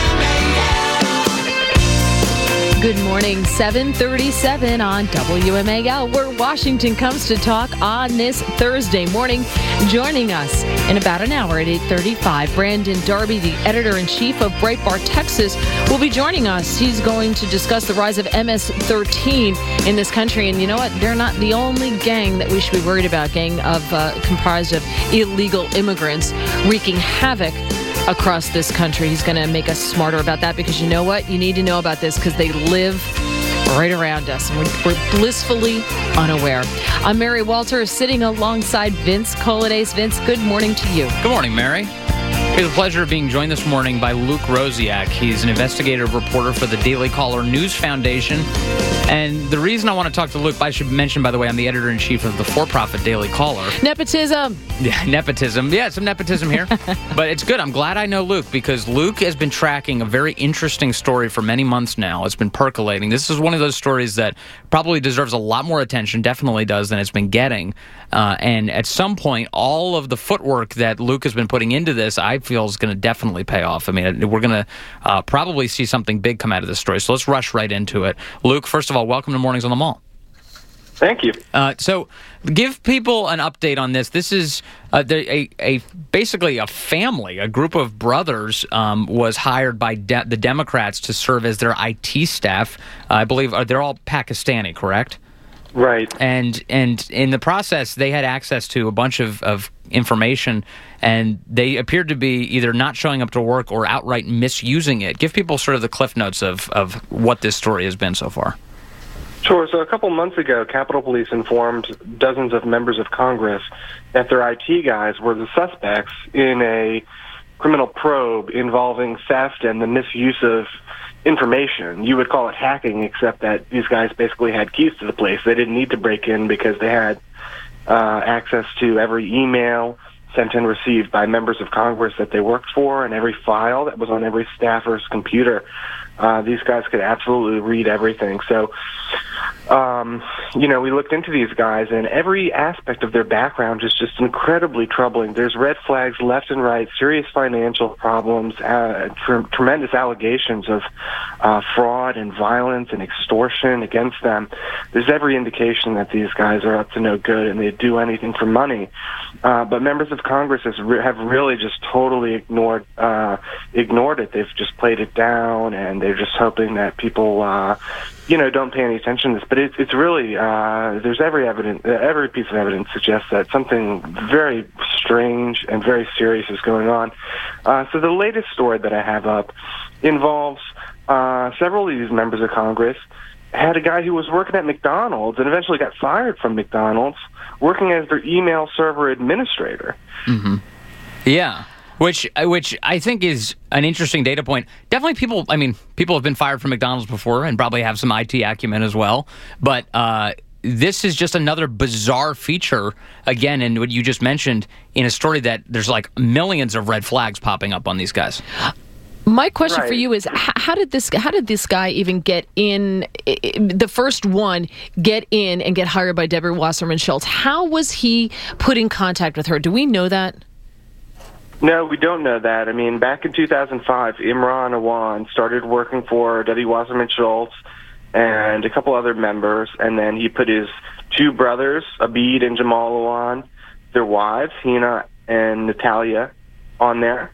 Good morning, 7:37 on WMAL, where Washington comes to talk on this Thursday morning. Joining us in about an hour at 8:35, Brandon Darby, the editor-in-chief of Breitbart Texas, will be joining us. He's going to discuss the rise of MS-13 in this country. And you know what? They're not the only gang that we should be worried about, comprised of illegal immigrants wreaking havoc across this country. He's going to make us smarter about that because you know what? You need to know about this because they live right around us and we're blissfully unaware. I'm Mary Walter, sitting alongside Vince Colades. Vince, good morning to you. Good morning, Mary. We have the pleasure of being joined this morning by Luke Rosiak. He's an investigative reporter for the Daily Caller News Foundation. And the reason I want to talk to Luke, I should mention, by the way, I'm the editor-in-chief of the for-profit Daily Caller. Nepotism. Yeah, nepotism. Yeah, some nepotism here. But it's good. I'm glad I know Luke because Luke has been tracking a very interesting story for many months now. It's been percolating. This is one of those stories that probably deserves a lot more attention, definitely does, than it's been getting. And at some point, all of the footwork that Luke has been putting into this, I feel is going to definitely pay off. I mean, we're going to probably see something big come out of this story. So let's rush right into it. Luke, first of all, welcome to Mornings on the Mall. Thank you. So give people an update on this. This is basically a family, a group of brothers was hired by the Democrats to serve as their IT staff. I believe they're all Pakistani, correct? Right. And in the process, they had access to a bunch of information, and they appeared to be either not showing up to work or outright misusing it. Give people sort of the cliff notes of what this story has been so far. Sure. So a couple months ago, Capitol Police informed dozens of members of Congress that their IT guys were the suspects in a criminal probe involving theft and the misuse of information. You would call it hacking, except that these guys basically had keys to the place. They didn't need to break in because they had access to every email sent and received by members of Congress that they worked for and every file that was on every staffer's computer. These guys could absolutely read everything. So we looked into these guys, and every aspect of their background is just incredibly troubling. There's red flags left and right, serious financial problems, tremendous allegations of fraud and violence and extortion against them. There's every indication that these guys are up to no good and they do anything for money. But members of Congress have really just totally ignored it. They've just played it down, and they're just hoping that people don't pay any attention to this. But it's really there's every piece of evidence suggests that something very strange and very serious is going on. So the latest story that I have up involves several of these members of Congress had a guy who was working at McDonald's and eventually got fired from McDonald's, working as their email server administrator. Mm-hmm. Yeah. Which I think is an interesting data point. Definitely people have been fired from McDonald's before and probably have some IT acumen as well. But this is just another bizarre feature, again, in what you just mentioned, in a story that there's like millions of red flags popping up on these guys. My question for you is, how did this guy even get in, the first one, get in and get hired by Debbie Wasserman Schultz? How was he put in contact with her? Do we know that? No, we don't know that. I mean, back in 2005, Imran Awan started working for Debbie Wasserman Schultz and a couple other members, and then he put his two brothers, Abid and Jamal Awan, their wives, Hina and Natalia, on there.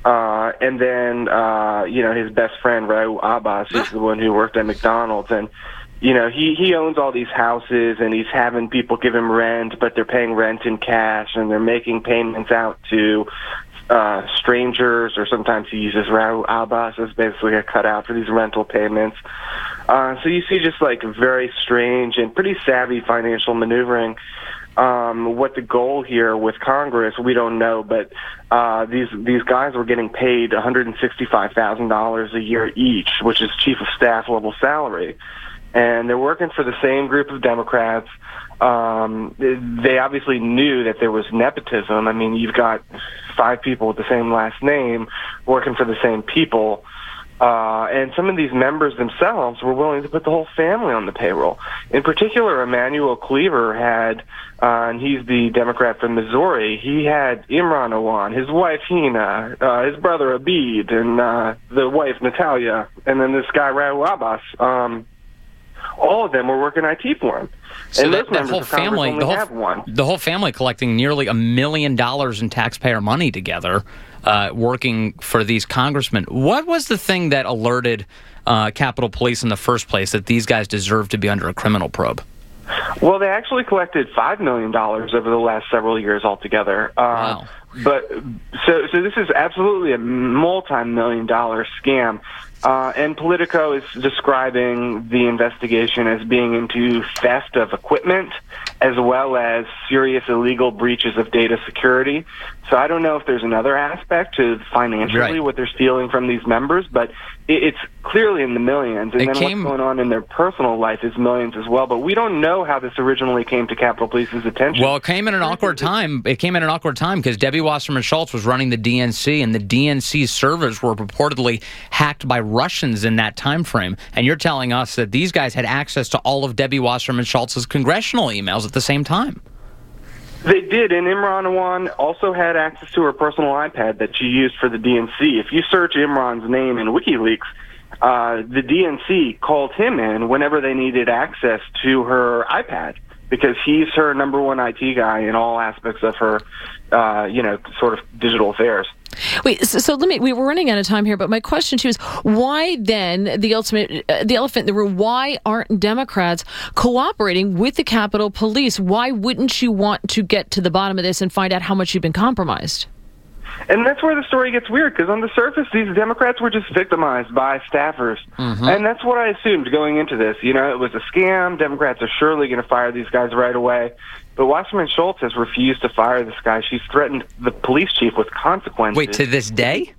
And then, his best friend, Raul Abbas, is the one who worked at McDonald's. And, he owns all these houses, and he's having people give him rent, but they're paying rent in cash, and they're making payments out to strangers, or sometimes he uses Raul Abbas as basically a cutout for these rental payments. So you see just like very strange and pretty savvy financial maneuvering. What the goal here with Congress, we don't know, but these guys were getting paid $165,000 a year each, which is chief of staff level salary. And they're working for the same group of Democrats. They obviously knew that there was nepotism. I mean, you've got 5 people with the same last name working for the same people. And some of these members themselves were willing to put the whole family on the payroll. In particular, Emmanuel Cleaver had, and he's the Democrat from Missouri, he had Imran Awan, his wife Hina, his brother Abid, and the wife Natalia, and then this guy Raul Abbas. All of them were working IT for him. So and that whole family, the whole family collecting nearly $1 million in taxpayer money together, working for these congressmen. What was the thing that alerted Capitol Police in the first place that these guys deserved to be under a criminal probe? Well, they actually collected $5 million over the last several years altogether. Wow. But so this is absolutely a multi-million-dollar scam. And Politico is describing the investigation as being into theft of equipment as well as serious illegal breaches of data security. So I don't know if there's another aspect to financially what they're stealing from these members, but it's clearly in the millions. And then what's going on in their personal life is millions as well. But we don't know how this originally came to Capitol Police's attention. Well, it came in an awkward time. It came in an awkward time because Debbie Wasserman Schultz was running the DNC, and the DNC servers were purportedly hacked by Russians in that time frame. And you're telling us that these guys had access to all of Debbie Wasserman Schultz's congressional emails at the same time. They did, and Imran Awan also had access to her personal iPad that she used for the DNC. If you search Imran's name in WikiLeaks, the DNC called him in whenever they needed access to her iPad because he's her number one IT guy in all aspects of her, sort of digital affairs. Wait, so we were running out of time here, but my question to you is, why then, the elephant in the room, why aren't Democrats cooperating with the Capitol Police? Why wouldn't you want to get to the bottom of this and find out how much you've been compromised? And that's where the story gets weird, because on the surface, these Democrats were just victimized by staffers. Mm-hmm. And that's what I assumed going into this. You know, it was a scam. Democrats are surely going to fire these guys right away. But Wasserman Schultz has refused to fire this guy. She's threatened the police chief with consequences. Wait, to this day?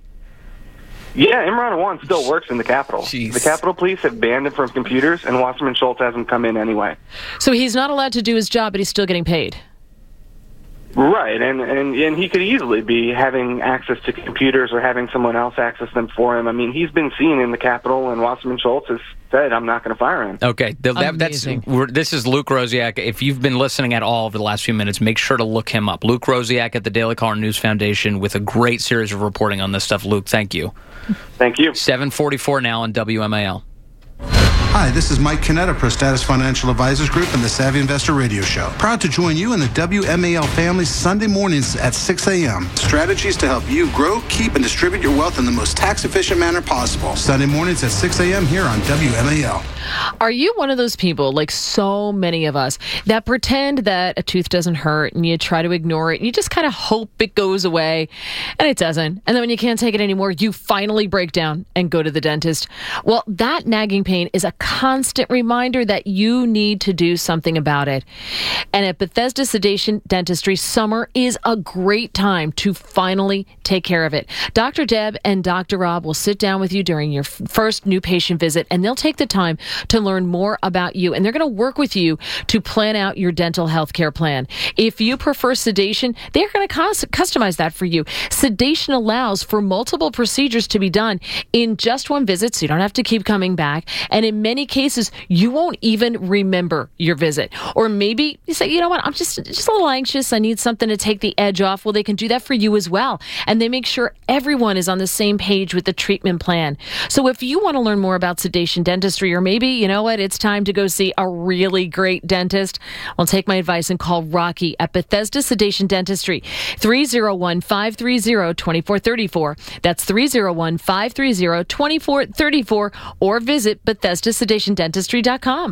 Yeah, Imran Awan still works in the Capitol. Jeez. The Capitol Police have banned him from computers, and Wasserman Schultz hasn't come in anyway. So he's not allowed to do his job, but he's still getting paid? Right, and he could easily be having access to computers or having someone else access them for him. I mean, he's been seen in the Capitol, and Wasserman Schultz has said, I'm not going to fire him. Okay, this is Luke Rosiak. If you've been listening at all over the last few minutes, make sure to look him up. Luke Rosiak at the Daily Caller News Foundation with a great series of reporting on this stuff. Luke, thank you. Thank you. 7:44 now on WMAL. Hi, this is Mike Canetta, Prostatus Financial Advisors Group and the Savvy Investor Radio Show. Proud to join you in the WMAL family Sunday mornings at 6 a.m. Strategies to help you grow, keep, and distribute your wealth in the most tax-efficient manner possible. Sunday mornings at 6 a.m. here on WMAL. Are you one of those people, like so many of us, that pretend that a tooth doesn't hurt and you try to ignore it and you just kind of hope it goes away and it doesn't? And then when you can't take it anymore, you finally break down and go to the dentist. Well, that nagging pain is a constant reminder that you need to do something about it. And at Bethesda Sedation Dentistry, summer is a great time to finally take care of it. Dr. Deb and Dr. Rob will sit down with you during your first new patient visit, and they'll take the time to learn more about you, and they're going to work with you to plan out your dental health care plan. If you prefer sedation, they're going to customize that for you. Sedation allows for multiple procedures to be done in just one visit, so you don't have to keep coming back. And in many cases, you won't even remember your visit. Or maybe you say, you know what, I'm just a little anxious. I need something to take the edge off. Well, they can do that for you as well. And they make sure everyone is on the same page with the treatment plan. So if you want to learn more about sedation dentistry, or maybe, you know what, it's time to go see a really great dentist, well, take my advice and call Rocky at Bethesda Sedation Dentistry, 301-530-2434. That's 301-530-2434, or visit BethesdaSedationDentistry.com.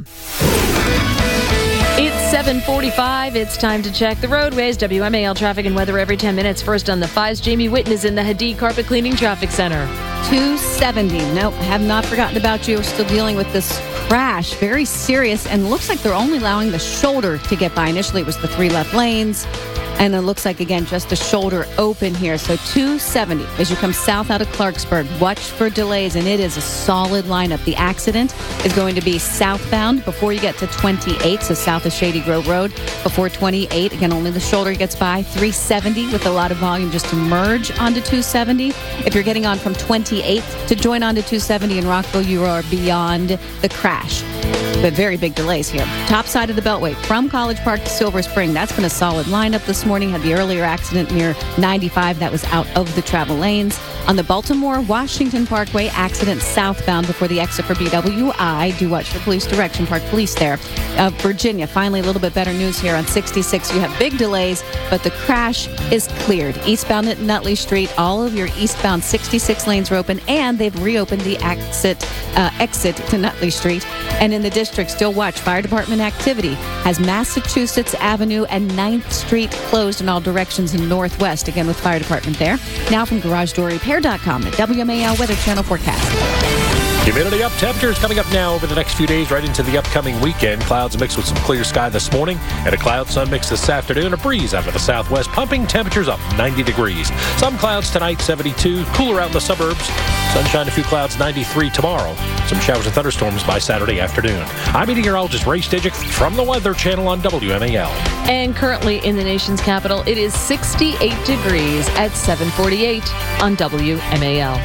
It's 7:45. It's time to check the roadways. WMAL traffic and weather every 10 minutes. First on the 5s, Jamie Whitten is in the Hadid Carpet Cleaning Traffic Center. 270. Nope, have not forgotten about you. We're still dealing with this crash. Very serious, and looks like they're only allowing the shoulder to get by. Initially, it was the 3 left lanes. And it looks like, again, just the shoulder open here. So 270 as you come south out of Clarksburg. Watch for delays, and it is a solid lineup. The accident is going to be southbound before you get to 28, so south of Shady Grove Road. Before 28, again, only the shoulder gets by. 370 with a lot of volume just to merge onto 270. If you're getting on from 28 to join onto 270 in Rockville, you are beyond the crash. But very big delays here. Top side of the Beltway from College Park to Silver Spring. That's been a solid lineup this morning. Had the earlier accident near 95. That was out of the travel lanes. On the Baltimore-Washington Parkway, accident southbound before the exit for BWI. Do watch for police direction. Park Police there. Virginia, finally a little bit better news here on 66. You have big delays, but the crash is cleared. Eastbound at Nutley Street, all of your eastbound 66 lanes are open, and they've reopened the exit to Nutley Street. And in the district, still watch fire department activity. Has Massachusetts Avenue and 9th Street closed in all directions in northwest, again with fire department there. Now from GarageDoorRepair.com, the WMAL Weather Channel forecast. Humidity up, temperatures coming up now over the next few days right into the upcoming weekend. Clouds mixed with some clear sky this morning and a cloud sun mix this afternoon. A breeze out of the southwest, pumping temperatures up 90 degrees. Some clouds tonight, 72. Cooler out in the suburbs. Sunshine, a few clouds, 93 tomorrow. Some showers and thunderstorms by Saturday afternoon. I'm meteorologist Ray Stidgick from the Weather Channel on WMAL. And currently in the nation's capital, it is 68 degrees at 7:48 on WMAL.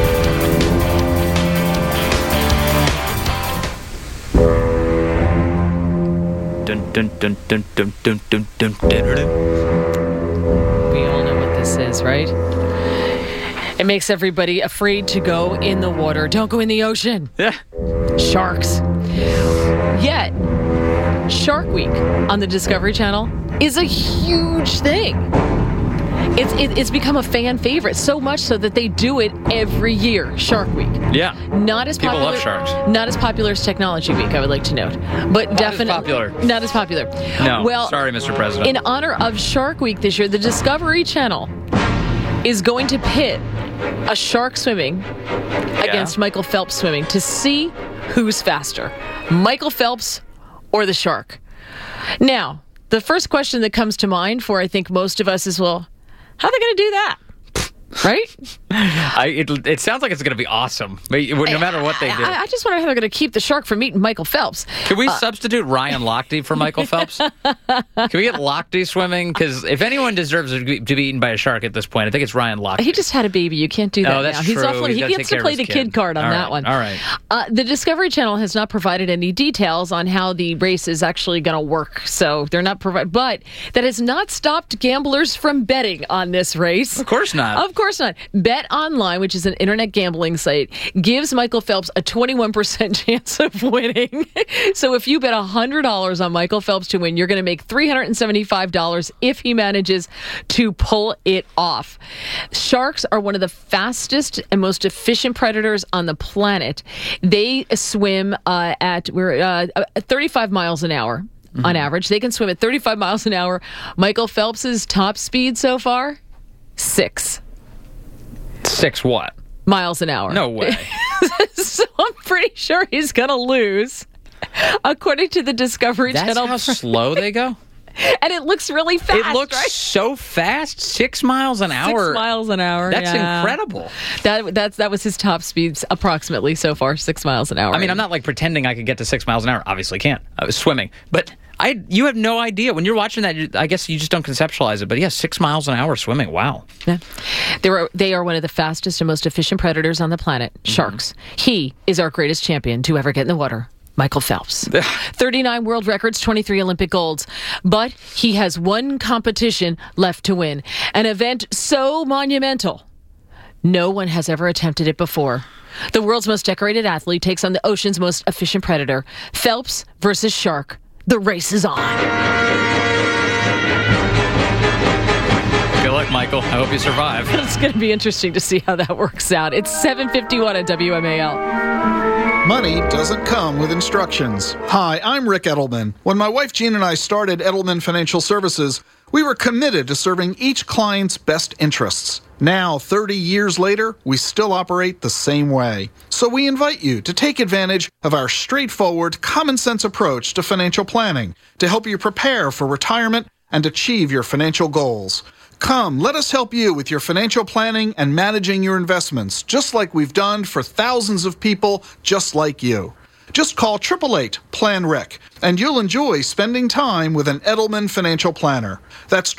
Dun, dun, dun, dun, dun, dun, dun, dun, dun. We all know what this is, right? It makes everybody afraid to go in the water. Don't go in the ocean. Yeah. Sharks. Yet, Shark Week on the Discovery Channel is a huge thing. It's become a fan favorite, so much so that they do it every year, Shark Week. Yeah. Not as People popular, love sharks. Not as popular as Technology Week, I would like to note. But definitely not as popular. No, well, sorry, Mr. President. In honor of Shark Week this year, the Discovery Channel is going to pit a shark swimming against Michael Phelps swimming to see who's faster, Michael Phelps or the shark. Now, the first question that comes to mind for, I think, most of us is, well, how are they going to do that? Right? It sounds like it's going to be awesome, no matter what they do. I just wonder how they're going to keep the shark from eating Michael Phelps. Can we substitute Ryan Lochte for Michael Phelps? Can we get Lochte swimming? Because if anyone deserves to be eaten by a shark at this point, I think it's Ryan Lochte. He just had a baby. You can't do that Oh, that's now. true. He's off limits. He gets to play the kid card on that one. All right. The Discovery Channel has not provided any details on how the race is actually going to work, so they're not providing. But that has not stopped gamblers from betting on this race. Of course not. Of course not. Bet Online, which is an internet gambling site, gives Michael Phelps a 21% chance of winning. So if you bet $100 on Michael Phelps to win, you're going to make $375 if he manages to pull it off. Sharks are one of the fastest and most efficient predators on the planet. They swim at 35 miles an hour on average. They can swim at 35 miles an hour. Michael Phelps's top speed so far, 6. 6 what? Miles an hour. No way. So I'm pretty sure he's going to lose, according to the Discovery Channel. That's how slow they go? And it looks really fast, It looks right? so fast. 6 miles an hour. 6 miles an hour. That's yeah. incredible. That was his top speeds approximately so far, 6 miles an hour. I mean, I'm not like pretending I could get to 6 miles an hour. Obviously can't. I was swimming. But you have no idea. When you're watching that, I guess you just don't conceptualize it. But yeah, 6 miles an hour swimming. Wow. Yeah. They are one of the fastest and most efficient predators on the planet, sharks. He is our greatest champion to ever get in the water. Michael Phelps. 39 world records, 23 Olympic golds. But he has one competition left to win. An event so monumental, no one has ever attempted it before. The world's most decorated athlete takes on the ocean's most efficient predator. Phelps versus shark. The race is on. Good luck, Michael. I hope you survive. It's going to be interesting to see how that works out. It's 7:51 at WMAL. Money doesn't come with instructions. Hi, I'm Rick Edelman. When my wife Jean and I started Edelman Financial Services, we were committed to serving each client's best interests. Now, 30 years later, we still operate the same way. So we invite you to take advantage of our straightforward, common-sense approach to financial planning to help you prepare for retirement and achieve your financial goals. Come, let us help you with your financial planning and managing your investments, just like we've done for thousands of people just like you. Just call 888-PLAN-RIC, and you'll enjoy spending time with an Edelman financial planner. That's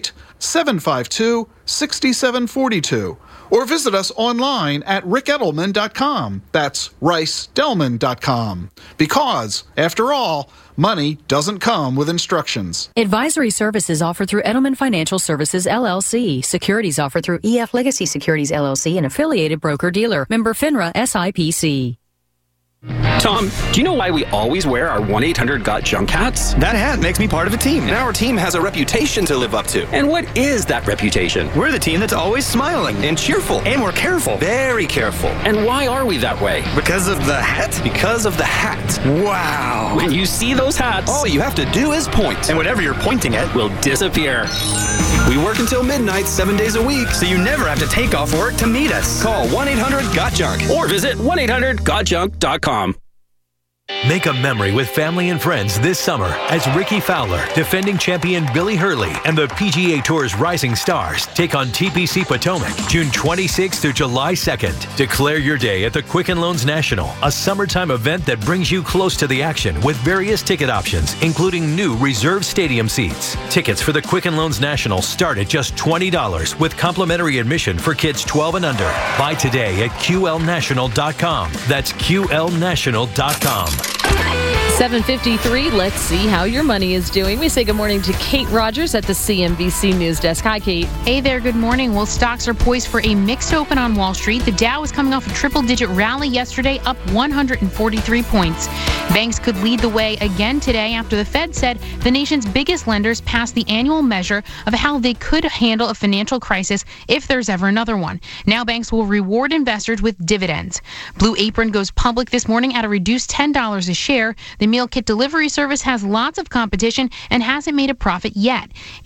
888-752-6742. Or visit us online at rickedelman.com. That's ricedelman.com. Because, after all, money doesn't come with instructions. Advisory services offered through Edelman Financial Services, LLC. Securities offered through EF Legacy Securities, LLC, an affiliated broker-dealer. Member FINRA, SIPC. Tom, do you know why we always wear our 1-800-GOT-JUNK hats? That hat makes me part of a team, and our team has a reputation to live up to. And what is that reputation? We're the team that's always smiling and cheerful, and we're careful, very careful. And why are we that way? Because of the hat? Because of the hat. Wow. When you see those hats, all you have to do is point, and whatever you're pointing at will disappear. We work until midnight, 7 days a week, so you never have to take off work to meet us. Call 1-800-GOT-JUNK or visit 1-800-GOTJUNK.com. Make a memory with family and friends this summer as Ricky Fowler, defending champion Billy Hurley, and the PGA Tour's rising stars take on TPC Potomac June 26th through July 2nd. Declare your day at the Quicken Loans National, a summertime event that brings you close to the action with various ticket options, including new reserved stadium seats. Tickets for the Quicken Loans National start at just $20 with complimentary admission for kids 12 and under. Buy today at QLNational.com. That's QLNational.com. 7:53. Let's see how your money is doing. We say good morning to Kate Rogers at the CNBC News Desk. Hi, Kate. Hey there. Good morning. Well, stocks are poised for a mixed open on Wall Street. The Dow is coming off a triple-digit rally yesterday, up 143 points. Banks could lead the way again today after the Fed said the nation's biggest lenders passed the annual measure of how they could handle a financial crisis if there's ever another one. Now banks will reward investors with dividends. Blue Apron goes public this morning at a reduced $10 a share. The meal kit delivery service has lots of competition and hasn't made a profit yet. Its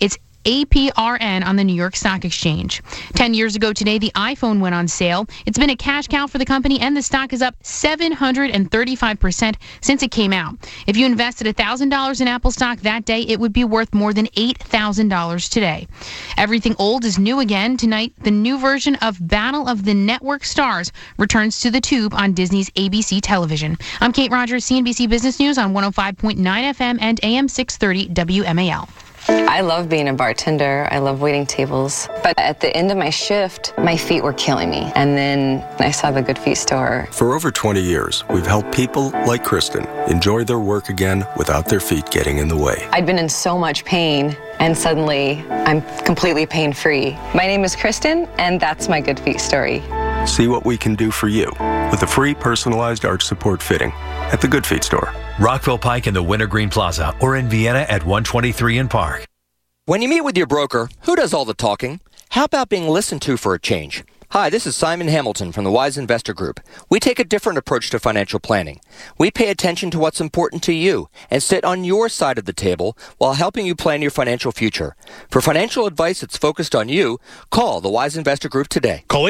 APRN on the New York Stock Exchange. 10 years ago today, the iPhone went on sale. It's been a cash cow for the company, and the stock is up 735% since it came out. If you invested $1,000 in Apple stock that day, it would be worth more than $8,000 today. Everything old is new again. Tonight, the new version of Battle of the Network Stars returns to the tube on Disney's ABC television. I'm Kate Rogers, CNBC Business News on 105.9 FM and AM 630 WMAL. I love being a bartender. I love waiting tables. But at the end of my shift, my feet were killing me. And then I saw the Good Feet store. For over 20 years, we've helped people like Kristen enjoy their work again without their feet getting in the way. I'd been in so much pain, and suddenly I'm completely pain-free. My name is Kristen, and that's my Good Feet story. See what we can do for you with a free personalized arch support fitting at the Good Feet store. Rockville Pike in the Wintergreen Plaza or in Vienna at 123 in Park. When you meet with your broker, who does all the talking? How about being listened to for a change? Hi, this is Simon Hamilton from the Wise Investor Group. We take a different approach to financial planning. We pay attention to what's important to you and sit on your side of the table while helping you plan your financial future. For financial advice that's focused on you, call the Wise Investor Group today. Call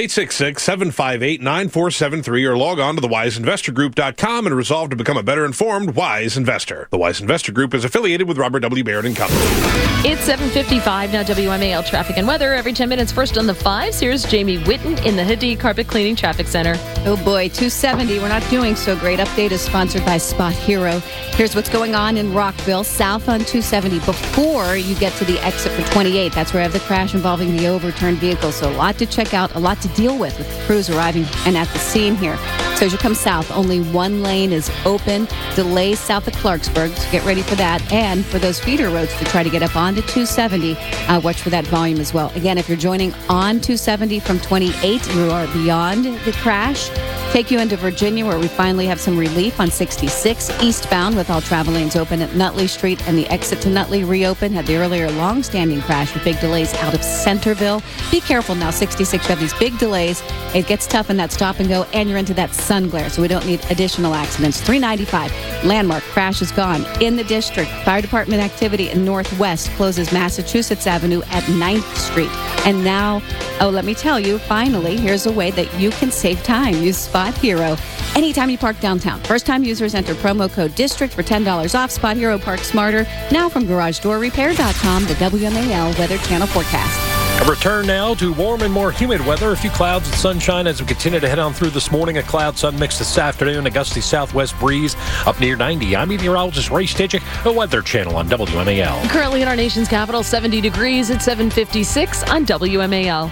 866-758-9473 or log on to thewiseinvestorgroup.com and resolve to become a better informed Wise Investor. The Wise Investor Group is affiliated with Robert W. Baird & Company. It's 7:55 now. WMAL traffic and weather every 10 minutes. First on the 5s, here's Jamie Whitten in the Hadid Carpet Cleaning Traffic Center. Oh boy, 270. We're not doing so great. Update is sponsored by Spot Hero. Here's what's going on in Rockville, south on 270 before you get to the exit for 28. That's where I have the crash involving the overturned vehicle. So a lot to check out, a lot to deal with crews arriving and at the scene here. So as you come south, only one lane is open. Delays south of Clarksburg, so get ready for that. And for those feeder roads to try to get up onto 270, watch for that volume as well. Again, if you're joining on 270 from 28, you are beyond the crash. Take you into Virginia, where we finally have some relief on 66 eastbound with all travel lanes open at Nutley Street, and the exit to Nutley reopened. Had the earlier long-standing crash with big delays out of Centerville. Be careful now, 66. You have these big delays. It gets tough in that stop and go, and you're into that sun glare, so we don't need additional accidents. 395, Landmark, crash is gone. In the district, fire department activity in Northwest closes Massachusetts Avenue at 9th Street. And now, let me tell you, finally, here's a way that you can save time. Use Spot Hero anytime you park downtown. First-time users enter promo code DISTRICT for $10 off. Spot Hero, park smarter. Now from GarageDoorRepair.com, the WMAL Weather Channel forecast. A return now to warm and more humid weather. A few clouds and sunshine as we continue to head on through this morning. A cloud-sun mix this afternoon. A gusty southwest breeze up near 90. I'm meteorologist Ray Stitchick, the Weather Channel on WMAL. Currently in our nation's capital, 70 degrees at 7:56 on WMAL.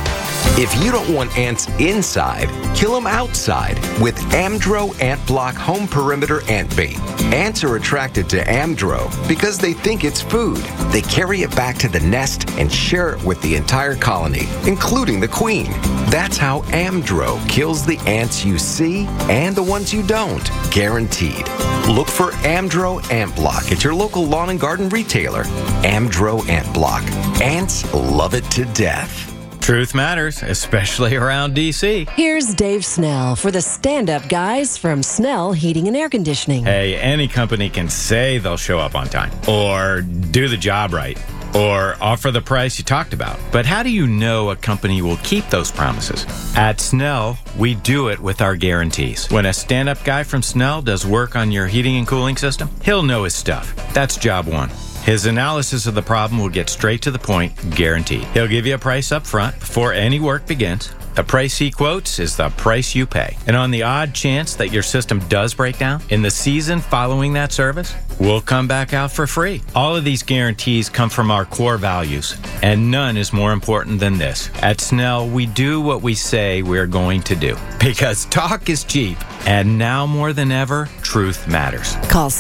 If you don't want ants inside, kill them outside with Amdro Ant Block Home Perimeter Ant Bait. Ants are attracted to Amdro because they think it's food. They carry it back to the nest and share it with the entire colony, including the queen. That's how Amdro kills the ants you see and the ones you don't, guaranteed. Look for Amdro Ant Block at your local lawn and garden retailer. Amdro Ant Block. Ants love it to death. Truth matters, especially around D.C. Here's Dave Snell for the stand-up guys from Snell Heating and Air Conditioning. Hey, any company can say they'll show up on time, or do the job right, or offer the price you talked about. But how do you know a company will keep those promises? At Snell, we do it with our guarantees. When a stand-up guy from Snell does work on your heating and cooling system, he'll know his stuff. That's job one. His analysis of the problem will get straight to the point, guaranteed. He'll give you a price up front before any work begins. The price he quotes is the price you pay. And on the odd chance that your system does break down, in the season following that service, we'll come back out for free. All of these guarantees come from our core values, and none is more important than this. At Snell, we do what we say we're going to do. Because talk is cheap, and now more than ever, truth matters. Call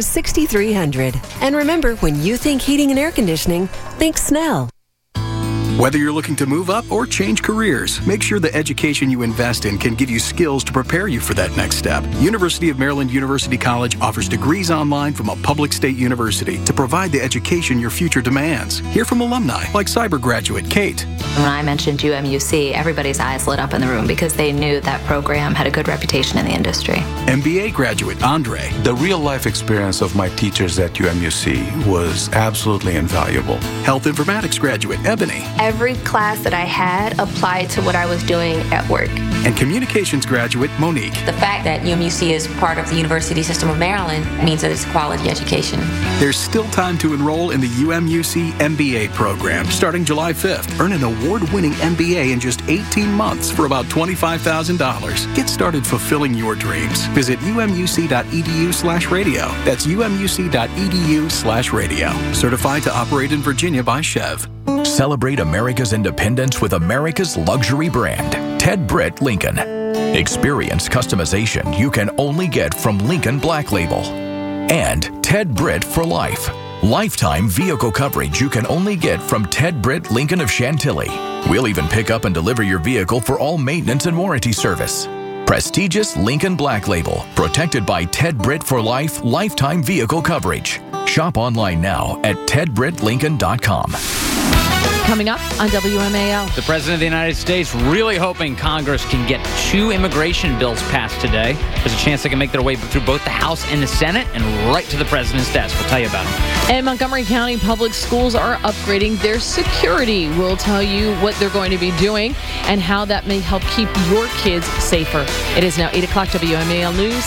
703-450-6300. And remember, when you think heating and air conditioning, think Snell. Whether you're looking to move up or change careers, make sure the education you invest in can give you skills to prepare you for that next step. University of Maryland University College offers degrees online from a public state university to provide the education your future demands. Hear from alumni like cyber graduate Kate. When I mentioned UMUC, everybody's eyes lit up in the room because they knew that program had a good reputation in the industry. MBA graduate Andre. The real-life experience of my teachers at UMUC was absolutely invaluable. Health informatics graduate Ebony. Every class that I had applied to what I was doing at work. And communications graduate Monique. The fact that UMUC is part of the University System of Maryland means that it's a quality education. There's still time to enroll in the UMUC MBA program starting July 5th. Earn an award-winning MBA in just 18 months for about $25,000. Get started fulfilling your dreams. Visit umuc.edu/radio. That's umuc.edu/radio. Certified to operate in Virginia by Chev. Celebrate America's independence with America's luxury brand, Ted Britt Lincoln. Experience customization you can only get from Lincoln Black Label. And Ted Britt for Life. Lifetime vehicle coverage you can only get from Ted Britt Lincoln of Chantilly. We'll even pick up and deliver your vehicle for all maintenance and warranty service. Prestigious Lincoln Black Label, protected by Ted Britt for Life lifetime vehicle coverage. Shop online now at tedbrittlincoln.com. Coming up on WMAL. The President of the United States really hoping Congress can get 2 immigration bills passed today. There's a chance they can make their way through both the House and the Senate and right to the President's desk. We'll tell you about them. And Montgomery County Public Schools are upgrading their security. We'll tell you what they're going to be doing and how that may help keep your kids safer. It is now 8 o'clock WMAL News.